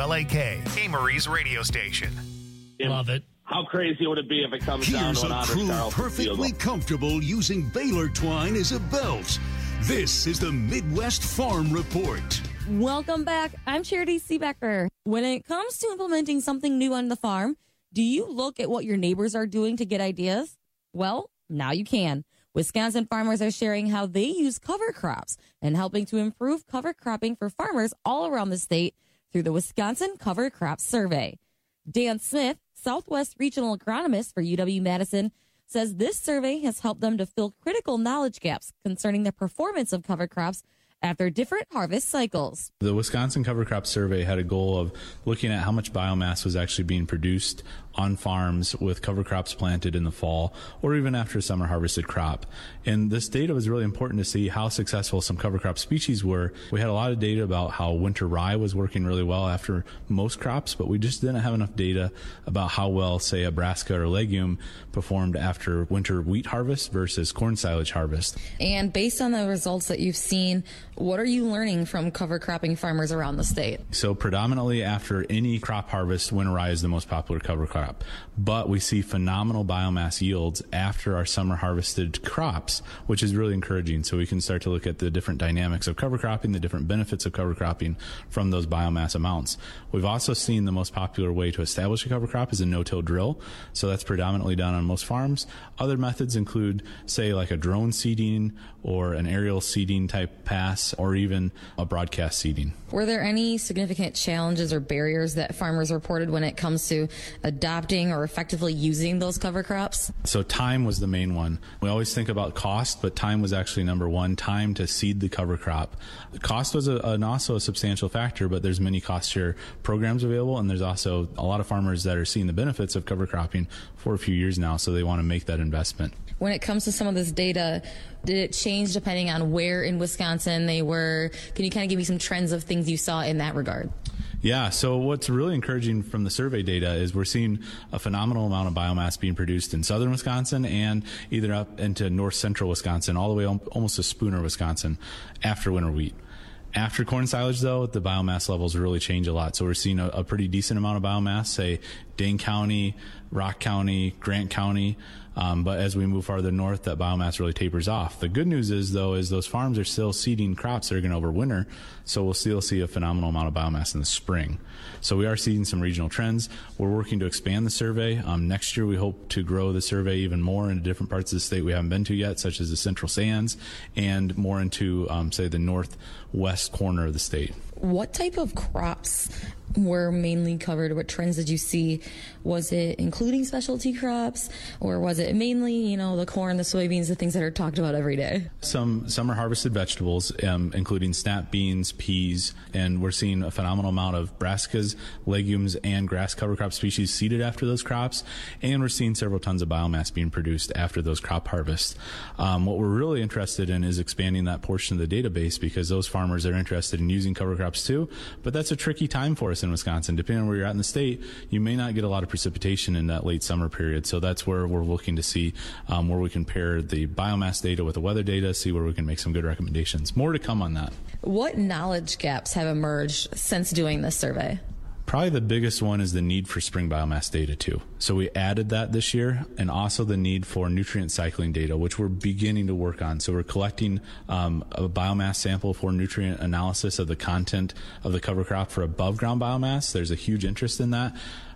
[SPEAKER 1] WLAK, Amory's radio station.
[SPEAKER 19] Love it.
[SPEAKER 20] How crazy would it be if it comes down to an Anders
[SPEAKER 19] Here's a
[SPEAKER 20] Carlson
[SPEAKER 19] crew perfectly
[SPEAKER 20] field?
[SPEAKER 19] comfortable using baler twine as a belt. This is the Midwest Farm Report.
[SPEAKER 21] Welcome back. I'm Charity Seebecker. When it comes to implementing something new on the farm, do you look at what your neighbors are doing to get ideas? Well, now you can. Wisconsin farmers are sharing how they use cover crops and helping to improve cover cropping for farmers all around the state through the Wisconsin Cover Crop Survey. Dan Smith, Southwest Regional Agronomist for UW-Madison, says this survey has helped them to fill critical knowledge gaps concerning the performance of cover crops after different harvest cycles.
[SPEAKER 22] The Wisconsin Cover Crop Survey had a goal of looking at how much biomass was actually being produced on farms with cover crops planted in the fall or even after a summer harvested crop. And this data was really important to see how successful some cover crop species were. We had a lot of data about how winter rye was working really well after most crops, but we just didn't have enough data about how well, say, a brassica or legume performed after winter wheat harvest versus corn silage harvest.
[SPEAKER 21] And based on the results that you've seen, what are you learning from cover cropping farmers around the state?
[SPEAKER 22] So predominantly after any crop harvest, winter rye is the most popular cover crop. But we see phenomenal biomass yields after our summer harvested crops, which is really encouraging. So we can start to look at the different dynamics of cover cropping, the different benefits of cover cropping from those biomass amounts. We've also seen the most popular way to establish a cover crop is a no-till drill. So that's predominantly done on most farms. Other methods include, say, like a drone seeding or an aerial seeding type pass or even a broadcast seeding.
[SPEAKER 21] Were there any significant challenges or barriers that farmers reported when it comes to adopting or effectively using those cover crops?
[SPEAKER 22] So time was the main one. We always think about cost, but time was actually number one, time to seed the cover crop. Cost was also a substantial factor, but there's many cost share programs available, and there's also a lot of farmers that are seeing the benefits of cover cropping for a few years now, so they want to make that investment.
[SPEAKER 21] When it comes to some of this data, did it change depending on where in Wisconsin they were? Can you kind of give me some trends of things you saw in that regard?
[SPEAKER 22] Yeah, so what's really encouraging from the survey data is we're seeing a phenomenal amount of biomass being produced in southern Wisconsin and either up into north central Wisconsin, all the way almost to Spooner, Wisconsin, after winter wheat. After corn silage, though, the biomass levels really change a lot. So we're seeing a pretty decent amount of biomass, say, Dane County, Rock County, Grant County. But as we move farther north, that biomass really tapers off. The good news is, though, is those farms are still seeding crops that are going to overwinter, so we'll still see a phenomenal amount of biomass in the spring. So we are seeing some regional trends. We're working to expand the survey. Next year, we hope to grow the survey even more into different parts of the state we haven't been to yet, such as the Central Sands, and more into, say, the northwest corner of the state.
[SPEAKER 21] What type of crops were mainly covered? What trends did you see? Was it including specialty crops, or was it mainly, the corn, the soybeans, the things that are talked about every day?
[SPEAKER 22] Some summer harvested vegetables, including snap beans, peas, and we're seeing a phenomenal amount of brassicas, legumes, and grass cover crop species seeded after those crops, and we're seeing several tons of biomass being produced after those crop harvests. What we're really interested in is expanding that portion of the database, because those farmers are interested in using cover crops too, but that's a tricky time for us in Wisconsin. Depending on where you're at in the state, you may not get a lot of precipitation in that late summer period. So that's where we're looking to see where we can pair the biomass data with the weather data, see where we can make some good recommendations. More to come on that.
[SPEAKER 21] What knowledge gaps have emerged since doing this survey?
[SPEAKER 22] Probably the biggest one is the need for spring biomass data too. So we added that this year, and also the need for nutrient cycling data, which we're beginning to work on. So we're collecting a biomass sample for nutrient analysis of the content of the cover crop for above ground biomass. There's a huge interest in that.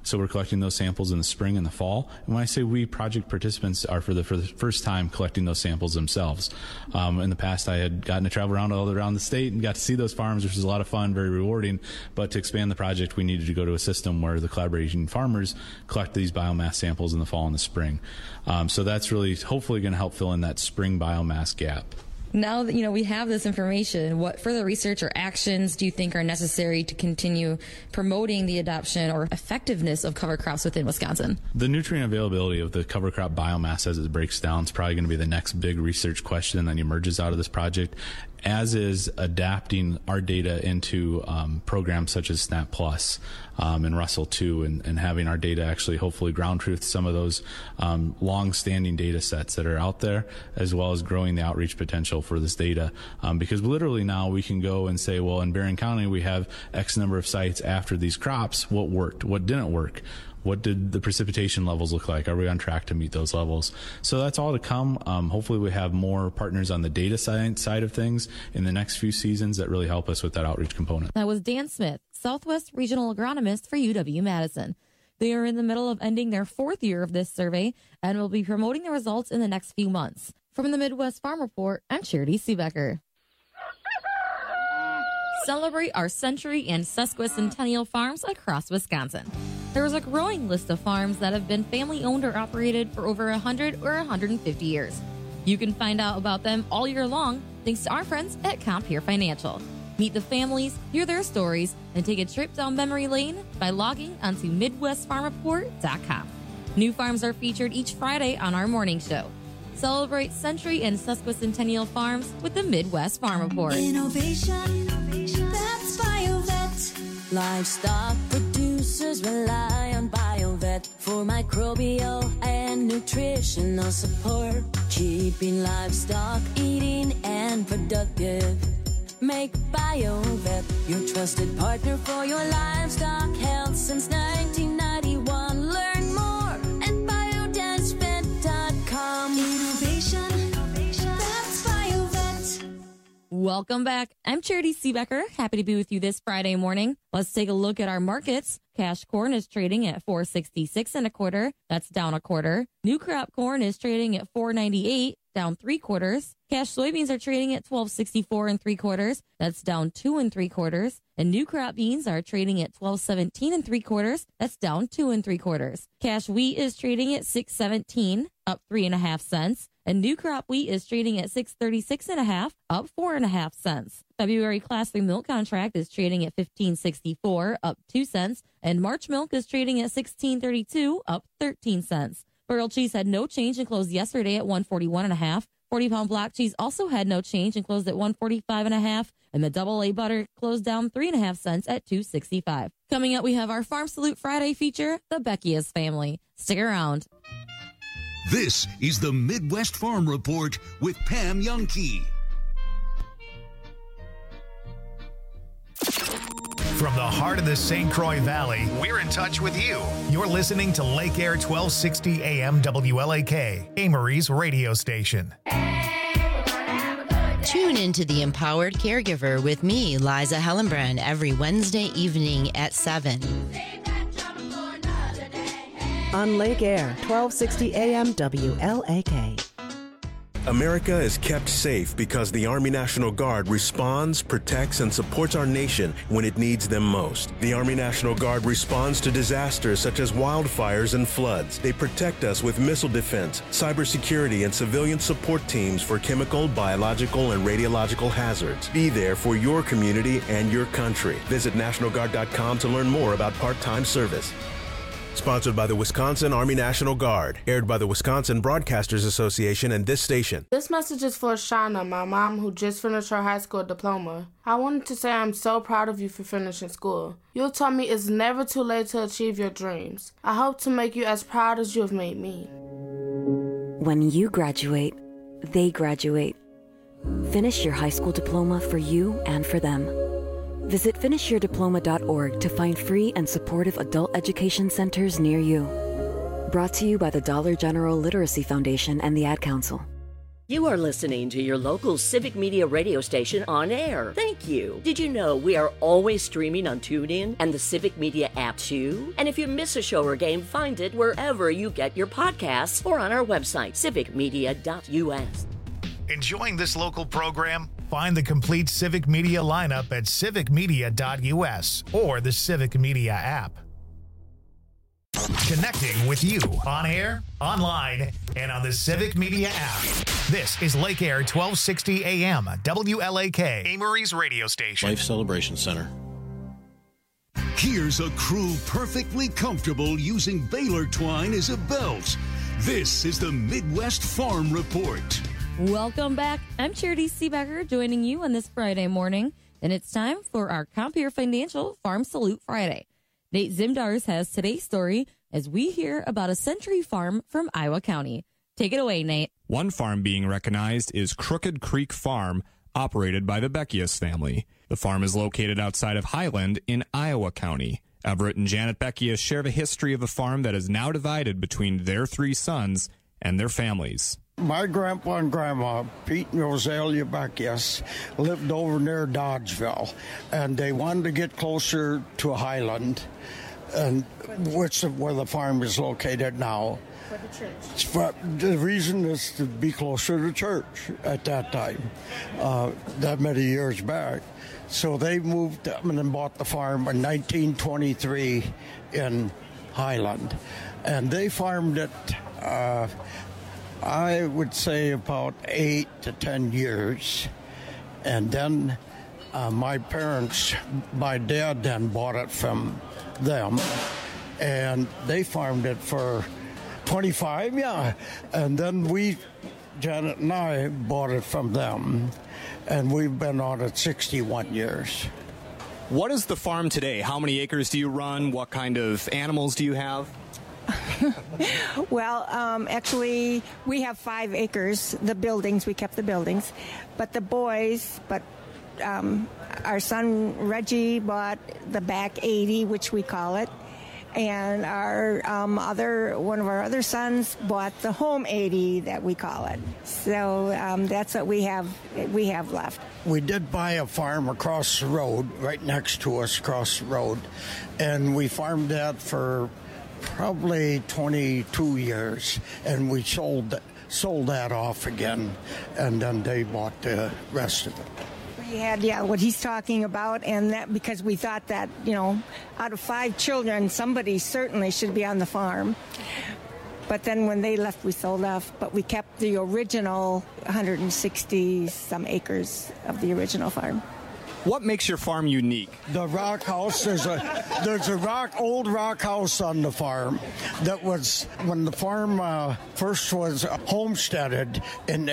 [SPEAKER 22] So we're collecting those samples in the spring and the fall. And when I say we, project participants are for the first time collecting those samples themselves. In the past, I had gotten to travel around all around the state and got to see those farms, which was a lot of fun, very rewarding. But to expand the project, we needed to go to a system where the collaborating farmers collect these biomass samples in the fall and the spring. So that's really hopefully going to help fill in that spring biomass gap.
[SPEAKER 21] Now that we have this information, what further research or actions do you think are necessary to continue promoting the adoption or effectiveness of cover crops within Wisconsin?
[SPEAKER 22] The nutrient availability of the cover crop biomass as it breaks down is probably going to be the next big research question that emerges out of this project, as is adapting our data into programs such as SNAP Plus and Russell 2, and having our data actually hopefully ground truth some of those long-standing data sets that are out there, as well as growing the outreach potential for this data. Because literally now we can go and say, well, in Barron County we have X number of sites after these crops. What worked? What didn't work? What did the precipitation levels look like? Are we on track to meet those levels? So that's all to come. Hopefully we have more partners on the data science side of things in the next few seasons that really help us with that outreach component.
[SPEAKER 21] That was Dan Smith, Southwest Regional Agronomist for UW-Madison. They are in the middle of ending their 4th year of this survey and will be promoting the results in the next few months. From the Midwest Farm Report, I'm Charity Seebecker. Celebrate our century and sesquicentennial farms across Wisconsin. There is a growing list of farms that have been family-owned or operated for over 100 or 150 years. You can find out about them all year long thanks to our friends at Compeer Financial. Meet the families, hear their stories, and take a trip down memory lane by logging onto MidwestFarmReport.com. New farms are featured each Friday on our morning show. Celebrate century and sesquicentennial farms with the Midwest Farm Report.
[SPEAKER 6] Innovation, that's BioVet. Livestock producers rely on BioVet for microbial and nutritional support, keeping livestock eating and productive. Make BioVet your trusted partner for your livestock health since 1991. Learn more at biodensvet.com. Innovation, that's BioVet.
[SPEAKER 21] Welcome back. I'm Charity Seebecker. Happy to be with you this Friday morning. Let's take a look at our markets. Cash corn is trading at $4.66 1/4. That's down 1/4. New crop corn is trading at $4.98, down 3/4. Cash soybeans are trading at $12.64 3/4. That's down 2 3/4. And new crop beans are trading at $12.17 3/4. That's down 2 3/4. Cash wheat is trading at $6.17, up 3.5 cents. And new crop wheat is trading at $6.36 1/2, up 4.5 cents. February Class 3 milk contract is trading at $15.64, up 2 cents. And March milk is trading at $16.32, up 13 cents. Burrell cheese had no change and closed yesterday at $141 1/2. 40-pound block cheese also had no change and closed at $145 1/2. And the AA butter closed down 3.5 cents at $2.65. Coming up, we have our Farm Salute Friday feature, the Beckius family. Stick around.
[SPEAKER 19] This is the Midwest Farm Report with Pam Youngkey.
[SPEAKER 1] From the heart of the St. Croix Valley, we're in touch with you. You're listening to Lake Air 1260 AM WLAK, Amory's radio station.
[SPEAKER 7] Tune into The Empowered Caregiver with me, Liza Hellenbrand, every Wednesday evening at 7.
[SPEAKER 12] On Lake Air 1260 AM WLAK.
[SPEAKER 9] America is kept safe because the Army National Guard responds, protects, and supports our nation when it needs them most. The Army National Guard responds to disasters such as wildfires and floods. They protect us with missile defense, cybersecurity, and civilian support teams for chemical, biological, and radiological hazards. Be there for your community and your country. Visit NationalGuard.com to learn more about part-time service. Sponsored by the Wisconsin Army National Guard. Aired by the Wisconsin Broadcasters Association and this station.
[SPEAKER 16] This message is for Shauna, my mom who just finished her high school diploma. I wanted to say I'm so proud of you for finishing school. You told me it's never too late to achieve your dreams. I hope to make you as proud as you have made me.
[SPEAKER 17] When you graduate, they graduate. Finish your high school diploma for you and for them. Visit finishyourdiploma.org to find free and supportive adult education centers near you. Brought to you by the Dollar General Literacy Foundation and the Ad Council.
[SPEAKER 5] You are listening to your local Civic Media radio station on air. Thank you. Did you know we are always streaming on TuneIn and the Civic Media app too? And if you miss a show or game, find it wherever you get your podcasts or on our website, civicmedia.us.
[SPEAKER 1] Enjoying this local program? Find the complete Civic Media lineup at civicmedia.us or the Civic Media app. Connecting with you on air, online, and on the Civic Media app. This is Lake Air 1260 AM, WLAK, Amory's radio station.
[SPEAKER 8] Life Celebration Center.
[SPEAKER 19] Here's a crew perfectly comfortable using Baylor twine as a belt. This is the Midwest Farm Report.
[SPEAKER 21] Welcome back. I'm Charity Seebecker joining you on this Friday morning. And it's time for our Compeer Financial Farm Salute Friday. Nate Zimdars has today's story as we hear about a Century Farm from Iowa County. Take it away, Nate.
[SPEAKER 10] One farm being recognized is Crooked Creek Farm, operated by the Beckius family. The farm is located outside of Highland in Iowa County. Everett and Janet Beckius share the history of a farm that is now divided between their three sons and their families.
[SPEAKER 23] My grandpa and grandma, Pete and Rosalia Beckius, lived over near Dodgeville, and they wanted to get closer to Highland, and which is where the farm is located now.
[SPEAKER 24] For the church.
[SPEAKER 23] But the reason is to be closer to church at that time, that many years back. So they moved up and then bought the farm in 1923 in Highland, and they farmed it. I would say about 8 to 10 years. And then my dad then bought it from them. And they farmed it for 25, yeah. And then Janet and I bought it from them. And we've been on it 61 years.
[SPEAKER 10] What is the farm today? How many acres do you run? What kind of animals do you have?
[SPEAKER 24] Well, actually, we have 5 acres. The buildings, we kept the buildings. But our son Reggie bought the back 80, which we call it. And our one of our other sons bought the home 80 that we call it. So that's what we have left.
[SPEAKER 23] We did buy a farm across the road, right next to us across the road. And we farmed that for probably 22 years, and we sold that off again, and then they bought the rest of it.
[SPEAKER 24] We had, what he's talking about, and that because we thought that, out of 5 children, somebody certainly should be on the farm. But then when they left, we sold off, but we kept the original 160-some acres of the original farm.
[SPEAKER 10] What makes your farm unique?
[SPEAKER 23] The rock house. There's a old rock house on the farm that was when the farm first was homesteaded in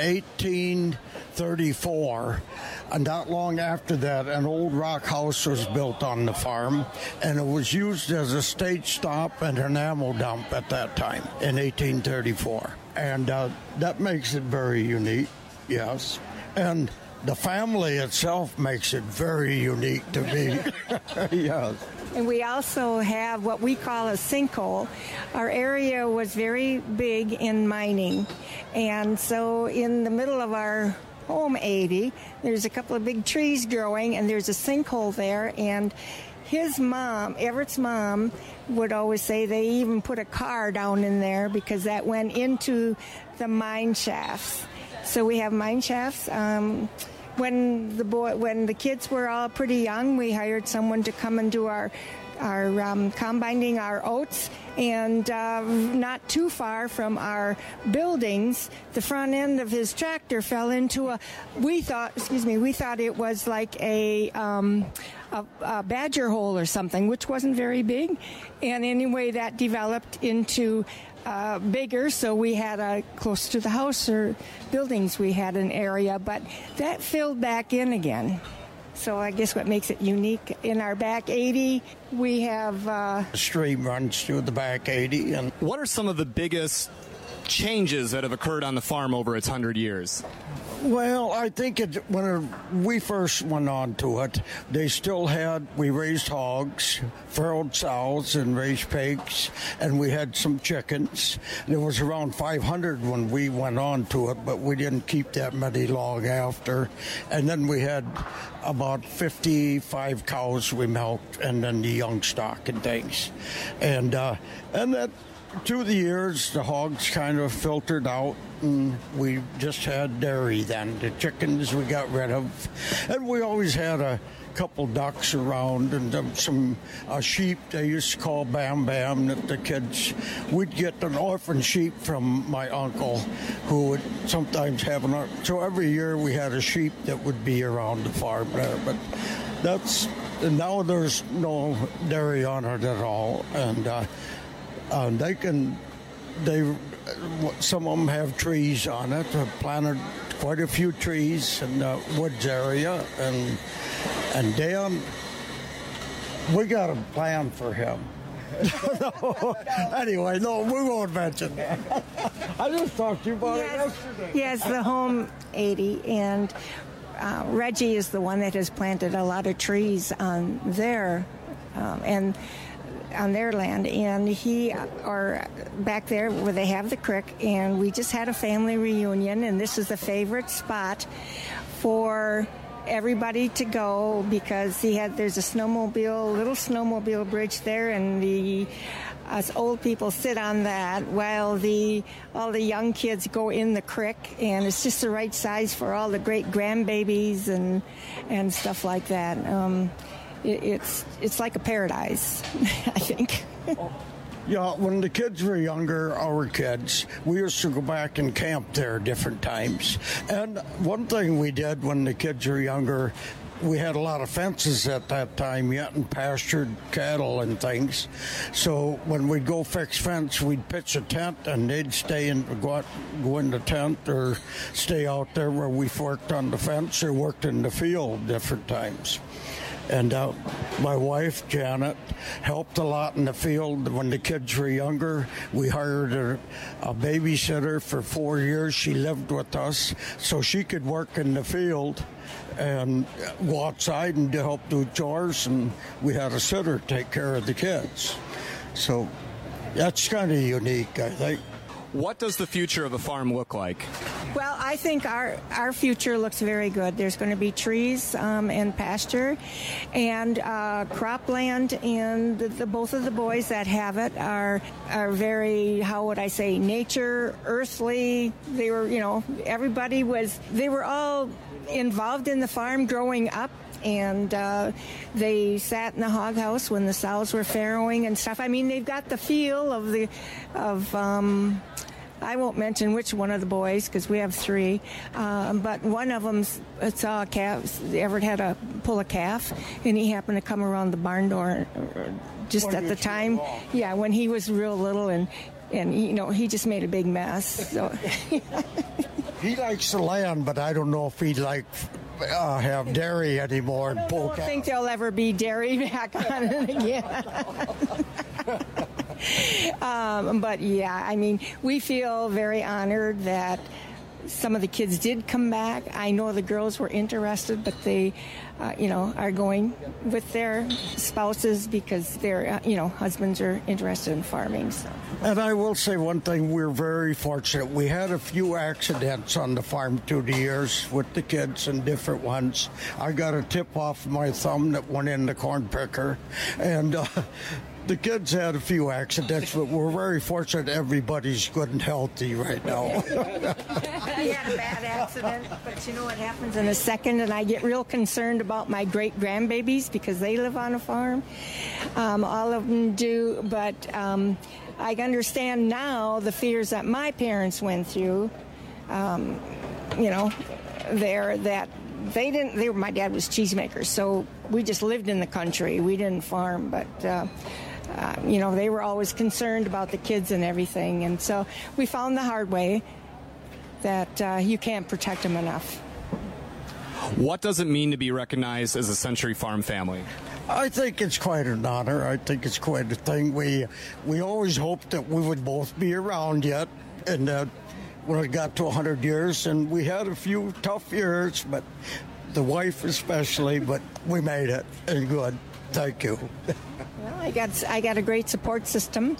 [SPEAKER 23] 1834. And not long after that, an old rock house was built on the farm, and it was used as a stage stop and an ammo dump at that time in 1834. And that makes it very unique, yes. And the family itself makes it very unique to me. Yes.
[SPEAKER 24] And we also have what we call a sinkhole. Our area was very big in mining. And so in the middle of our home 80, there's a couple of big trees growing, and there's a sinkhole there. And his mom, Everett's mom, would always say they even put a car down in there because that went into the mine shafts. So we have mine shafts. When the kids were all pretty young, we hired someone to come and do our combining our oats, and not too far from our buildings, the front end of his tractor fell into we thought it was like a badger hole or something, which wasn't very big, and anyway that developed into bigger, so we had close to the house or buildings we had an area, but that filled back in again. So I guess what makes it unique, in our back 80, we have
[SPEAKER 23] a stream runs through the back 80. And
[SPEAKER 10] what are some of the biggest changes that have occurred on the farm over its 100 years?
[SPEAKER 23] Well, I think when we first went on to it, we raised hogs, farrowed sows, and raised pigs, and we had some chickens. There was around 500 when we went on to it, but we didn't keep that many long after. And then we had about 55 cows we milked, and then the young stock and things. And that, through the years, the hogs kind of filtered out, and we just had dairy then. The chickens we got rid of. And we always had a couple ducks around and some sheep they used to call Bam Bam that the kids, we'd get an orphan sheep from my uncle who would sometimes have so every year we had a sheep that would be around the farm there. But now there's no dairy on it at all. And some of them have trees on it. I've planted quite a few trees in the woods area, and Dan, we got a plan for him. Anyway, we won't mention that. I just talked to you about it yesterday.
[SPEAKER 24] Yes, the home 80, and Reggie is the one that has planted a lot of trees on their on their land, and back there where they have the creek, and we just had a family reunion, and this is the favorite spot for everybody to go because there's a little snowmobile bridge there, and us old people sit on that while all the young kids go in the creek, and it's just the right size for all the great grandbabies and stuff like that. It's like a paradise, I think.
[SPEAKER 23] Yeah, when the kids were younger, our kids, we used to go back and camp there different times. And one thing we did when the kids were younger, we had a lot of fences at that time yet and pastured cattle and things. So when we'd go fix fence, we'd pitch a tent and they'd go in the tent or stay out there where we worked on the fence or worked in the field different times. And my wife, Janet, helped a lot in the field when the kids were younger. We hired a babysitter for 4 years. She lived with us so she could work in the field and go outside and help do chores, and we had a sitter take care of the kids. So that's kind of unique, I think.
[SPEAKER 10] What does the future of the farm look like?
[SPEAKER 24] Well, I think our future looks very good. There's going to be trees and pasture and cropland, and both of the boys that have it are very, how would I say, nature, earthly. They were, they were all involved in the farm growing up. And they sat in the hog house when the sows were farrowing and stuff. I mean, they've got the feel of I won't mention which one of the boys because we have three, but one of them saw a calf. Everett had to pull a calf, and he happened to come around the barn door just at the time. Yeah, when he was real little, and he just made a big mess. So.
[SPEAKER 23] He likes the land, but I don't know if he'd have dairy anymore.
[SPEAKER 24] I don't think there'll ever be dairy back on it again. But yeah, I mean, we feel very honored that some of the kids did come back. I know the girls were interested, but they, are going with their spouses because their, husbands are interested in farming. So.
[SPEAKER 23] And I will say one thing, we're very fortunate. We had a few accidents on the farm through the years with the kids and different ones. I got a tip off my thumb that went in the corn picker, and the kids had a few accidents, but we're very fortunate everybody's good and healthy right now.
[SPEAKER 24] He had a bad accident, but you know what happens in a second, and I get real concerned about my great-grandbabies because they live on a farm. All of them do, but I understand now the fears that my parents went through, my dad was cheesemakers, so we just lived in the country. We didn't farm, but they were always concerned about the kids and everything. And so we found the hard way that you can't protect them enough.
[SPEAKER 10] What does it mean to be recognized as a Century Farm family?
[SPEAKER 23] I think it's quite an honor. I think it's quite a thing. We always hoped that we would both be around yet, and that when it got to 100 years, and we had a few tough years, but the wife especially, but we made it, and good. Thank you.
[SPEAKER 24] Well, I got a great support system,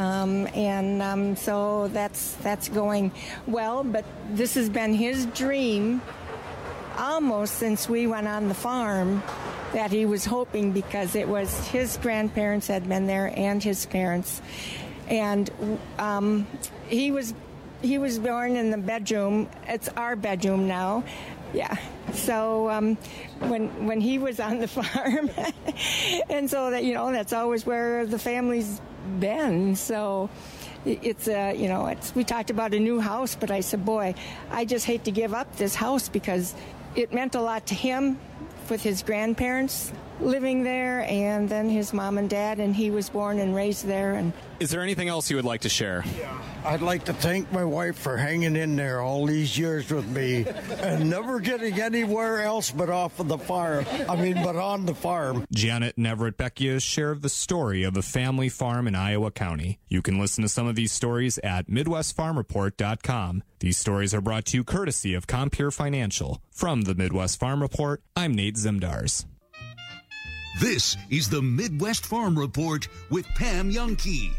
[SPEAKER 24] so that's going well. But this has been his dream almost since we went on the farm, that he was hoping, because it was his grandparents had been there and his parents, and he was born in the bedroom. It's our bedroom now. Yeah. So when he was on the farm, and so that, that's always where the family's been. So it's we talked about a new house, but I said, boy, I just hate to give up this house, because it meant a lot to him with his grandparents living there, and then his mom and dad, and he was born and raised there. And
[SPEAKER 10] is there anything else you would like to share?
[SPEAKER 23] I'd like to thank my wife for hanging in there all these years with me and never getting anywhere else but off of the farm. But on the farm.
[SPEAKER 10] Janet and Everett Beckia's share of the story of a family farm in Iowa County. You can listen to some of these stories at MidwestFarmReport.com. These stories are brought to you courtesy of Compeer Financial. From the Midwest Farm Report, I'm Nate Zimdars.
[SPEAKER 19] This is the Midwest Farm Report with Pam Youngkey.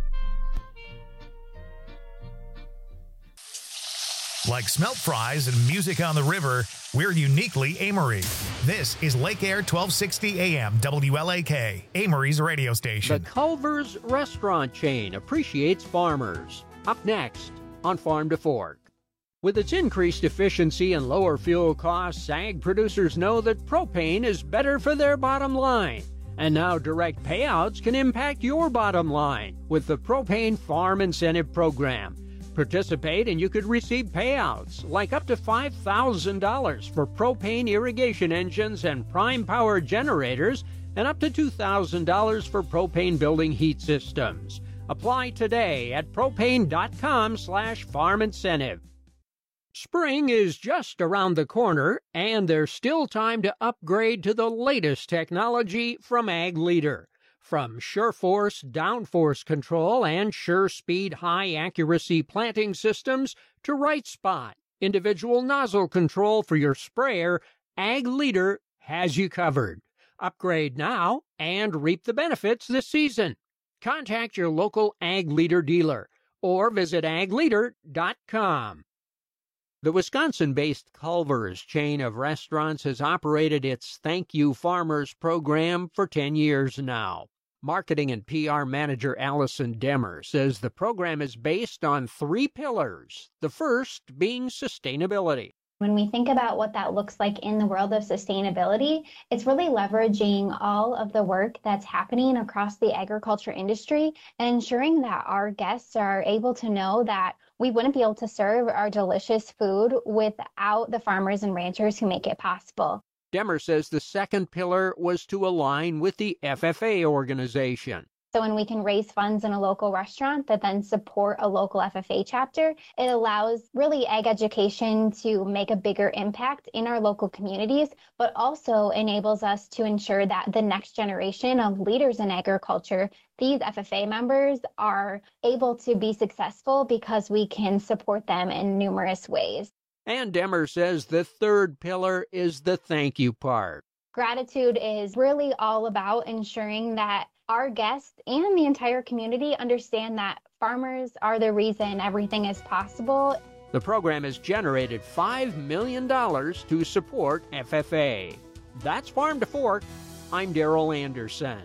[SPEAKER 1] Like smelt fries and music on the river, we're uniquely Amory. This is Lake Air 1260 AM WLAK, Amory's radio station.
[SPEAKER 3] The Culver's restaurant chain appreciates farmers. Up next on Farm to Fork. With its increased efficiency and lower fuel costs, ag producers know that propane is better for their bottom line. And now direct payouts can impact your bottom line with the Propane Farm Incentive Program. Participate and you could receive payouts like up to $5,000 for propane irrigation engines and prime power generators, and up to $2,000 for propane building heat systems. Apply today at propane.com/farm incentive. Spring is just around the corner, and there's still time to upgrade to the latest technology from Ag Leader. From SureForce downforce control and SureSpeed high-accuracy planting systems to Right Spot, individual nozzle control for your sprayer, Ag Leader has you covered. Upgrade now and reap the benefits this season. Contact your local Ag Leader dealer or visit agleader.com. The Wisconsin-based Culver's chain of restaurants has operated its Thank You Farmers program for 10 years now. Marketing and PR manager Allison Demmer says the program is based on 3 pillars, the first being sustainability.
[SPEAKER 4] When we think about what that looks like in the world of sustainability, it's really leveraging all of the work that's happening across the agriculture industry and ensuring that our guests are able to know that we wouldn't be able to serve our delicious food without the farmers and ranchers who make it possible.
[SPEAKER 3] Demmer says the second pillar was to align with the FFA organization.
[SPEAKER 4] So when we can raise funds in a local restaurant that then support a local FFA chapter, it allows really ag education to make a bigger impact in our local communities, but also enables us to ensure that the next generation of leaders in agriculture, these FFA members, are able to be successful because we can support them in numerous ways.
[SPEAKER 3] And Demmer says the third pillar is the thank you part.
[SPEAKER 4] Gratitude is really all about ensuring that our guests and the entire community understand that farmers are the reason everything is possible.
[SPEAKER 3] The program has generated $5 million to support FFA. That's Farm to Fork. I'm Darrell Anderson.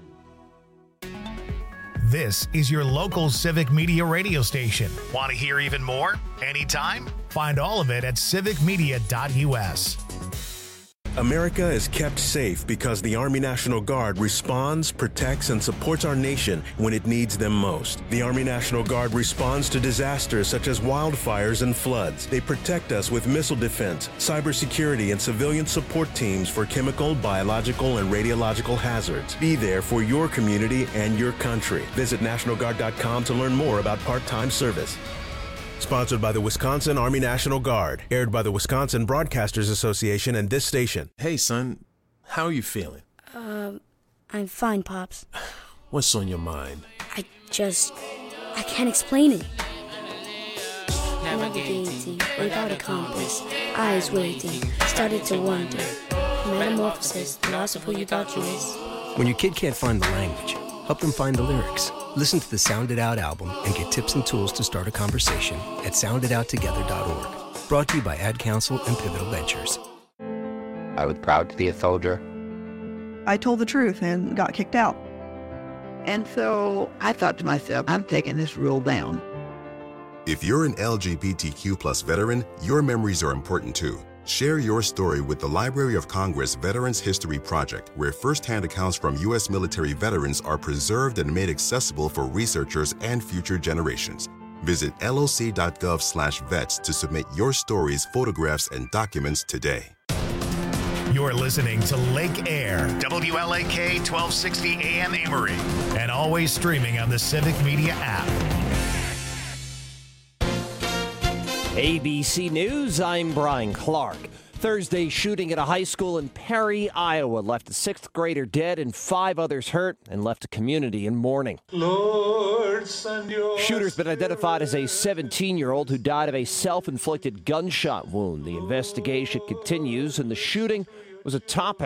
[SPEAKER 1] This is your local Civic Media radio station. Want to hear even more? Anytime? Find all of it at civicmedia.us.
[SPEAKER 9] America is kept safe because the Army National Guard responds, protects, and supports our nation when it needs them most. The Army National Guard responds to disasters such as wildfires and floods. They protect us with missile defense, cybersecurity, and civilian support teams for chemical, biological, and radiological hazards. Be there for your community and your country. Visit NationalGuard.com to learn more about part-time service. Sponsored by the Wisconsin Army National Guard. Aired by the Wisconsin Broadcasters Association and this station.
[SPEAKER 8] Hey, son. How are you feeling?
[SPEAKER 11] I'm fine, Pops.
[SPEAKER 8] What's on your mind?
[SPEAKER 11] I can't explain it. navigating without a compass, eyes waiting, started to wonder. Metamorphosis, the loss of who you thought you was.
[SPEAKER 13] When your kid can't find the language, help them find the lyrics. Listen to the Sound It Out album and get tips and tools to start a conversation at sounditouttogether.org. Brought to you by Ad Council and Pivotal Ventures.
[SPEAKER 14] I was proud to be a soldier.
[SPEAKER 15] I told the truth and got kicked out.
[SPEAKER 18] And so I thought to myself, I'm taking this rule down.
[SPEAKER 25] If you're an LGBTQ+ veteran, your memories are important too. Share your story with the Library of Congress Veterans History Project, where firsthand accounts from U.S. military veterans are preserved and made accessible for researchers and future generations. Visit loc.gov/vets to submit your stories, photographs, and documents today.
[SPEAKER 1] You're listening to Lake Air, WLAK 1260 AM Amory, and always streaming on the Civic Media app.
[SPEAKER 26] ABC News, I'm Brian Clark. Thursday shooting at a high school in Perry, Iowa left a 6th grader dead and 5 others hurt and left a community in mourning.
[SPEAKER 27] Lord, send your
[SPEAKER 26] Shooter's been identified as a 17-year-old who died of a self-inflicted gunshot wound. The investigation continues, and the shooting was a topic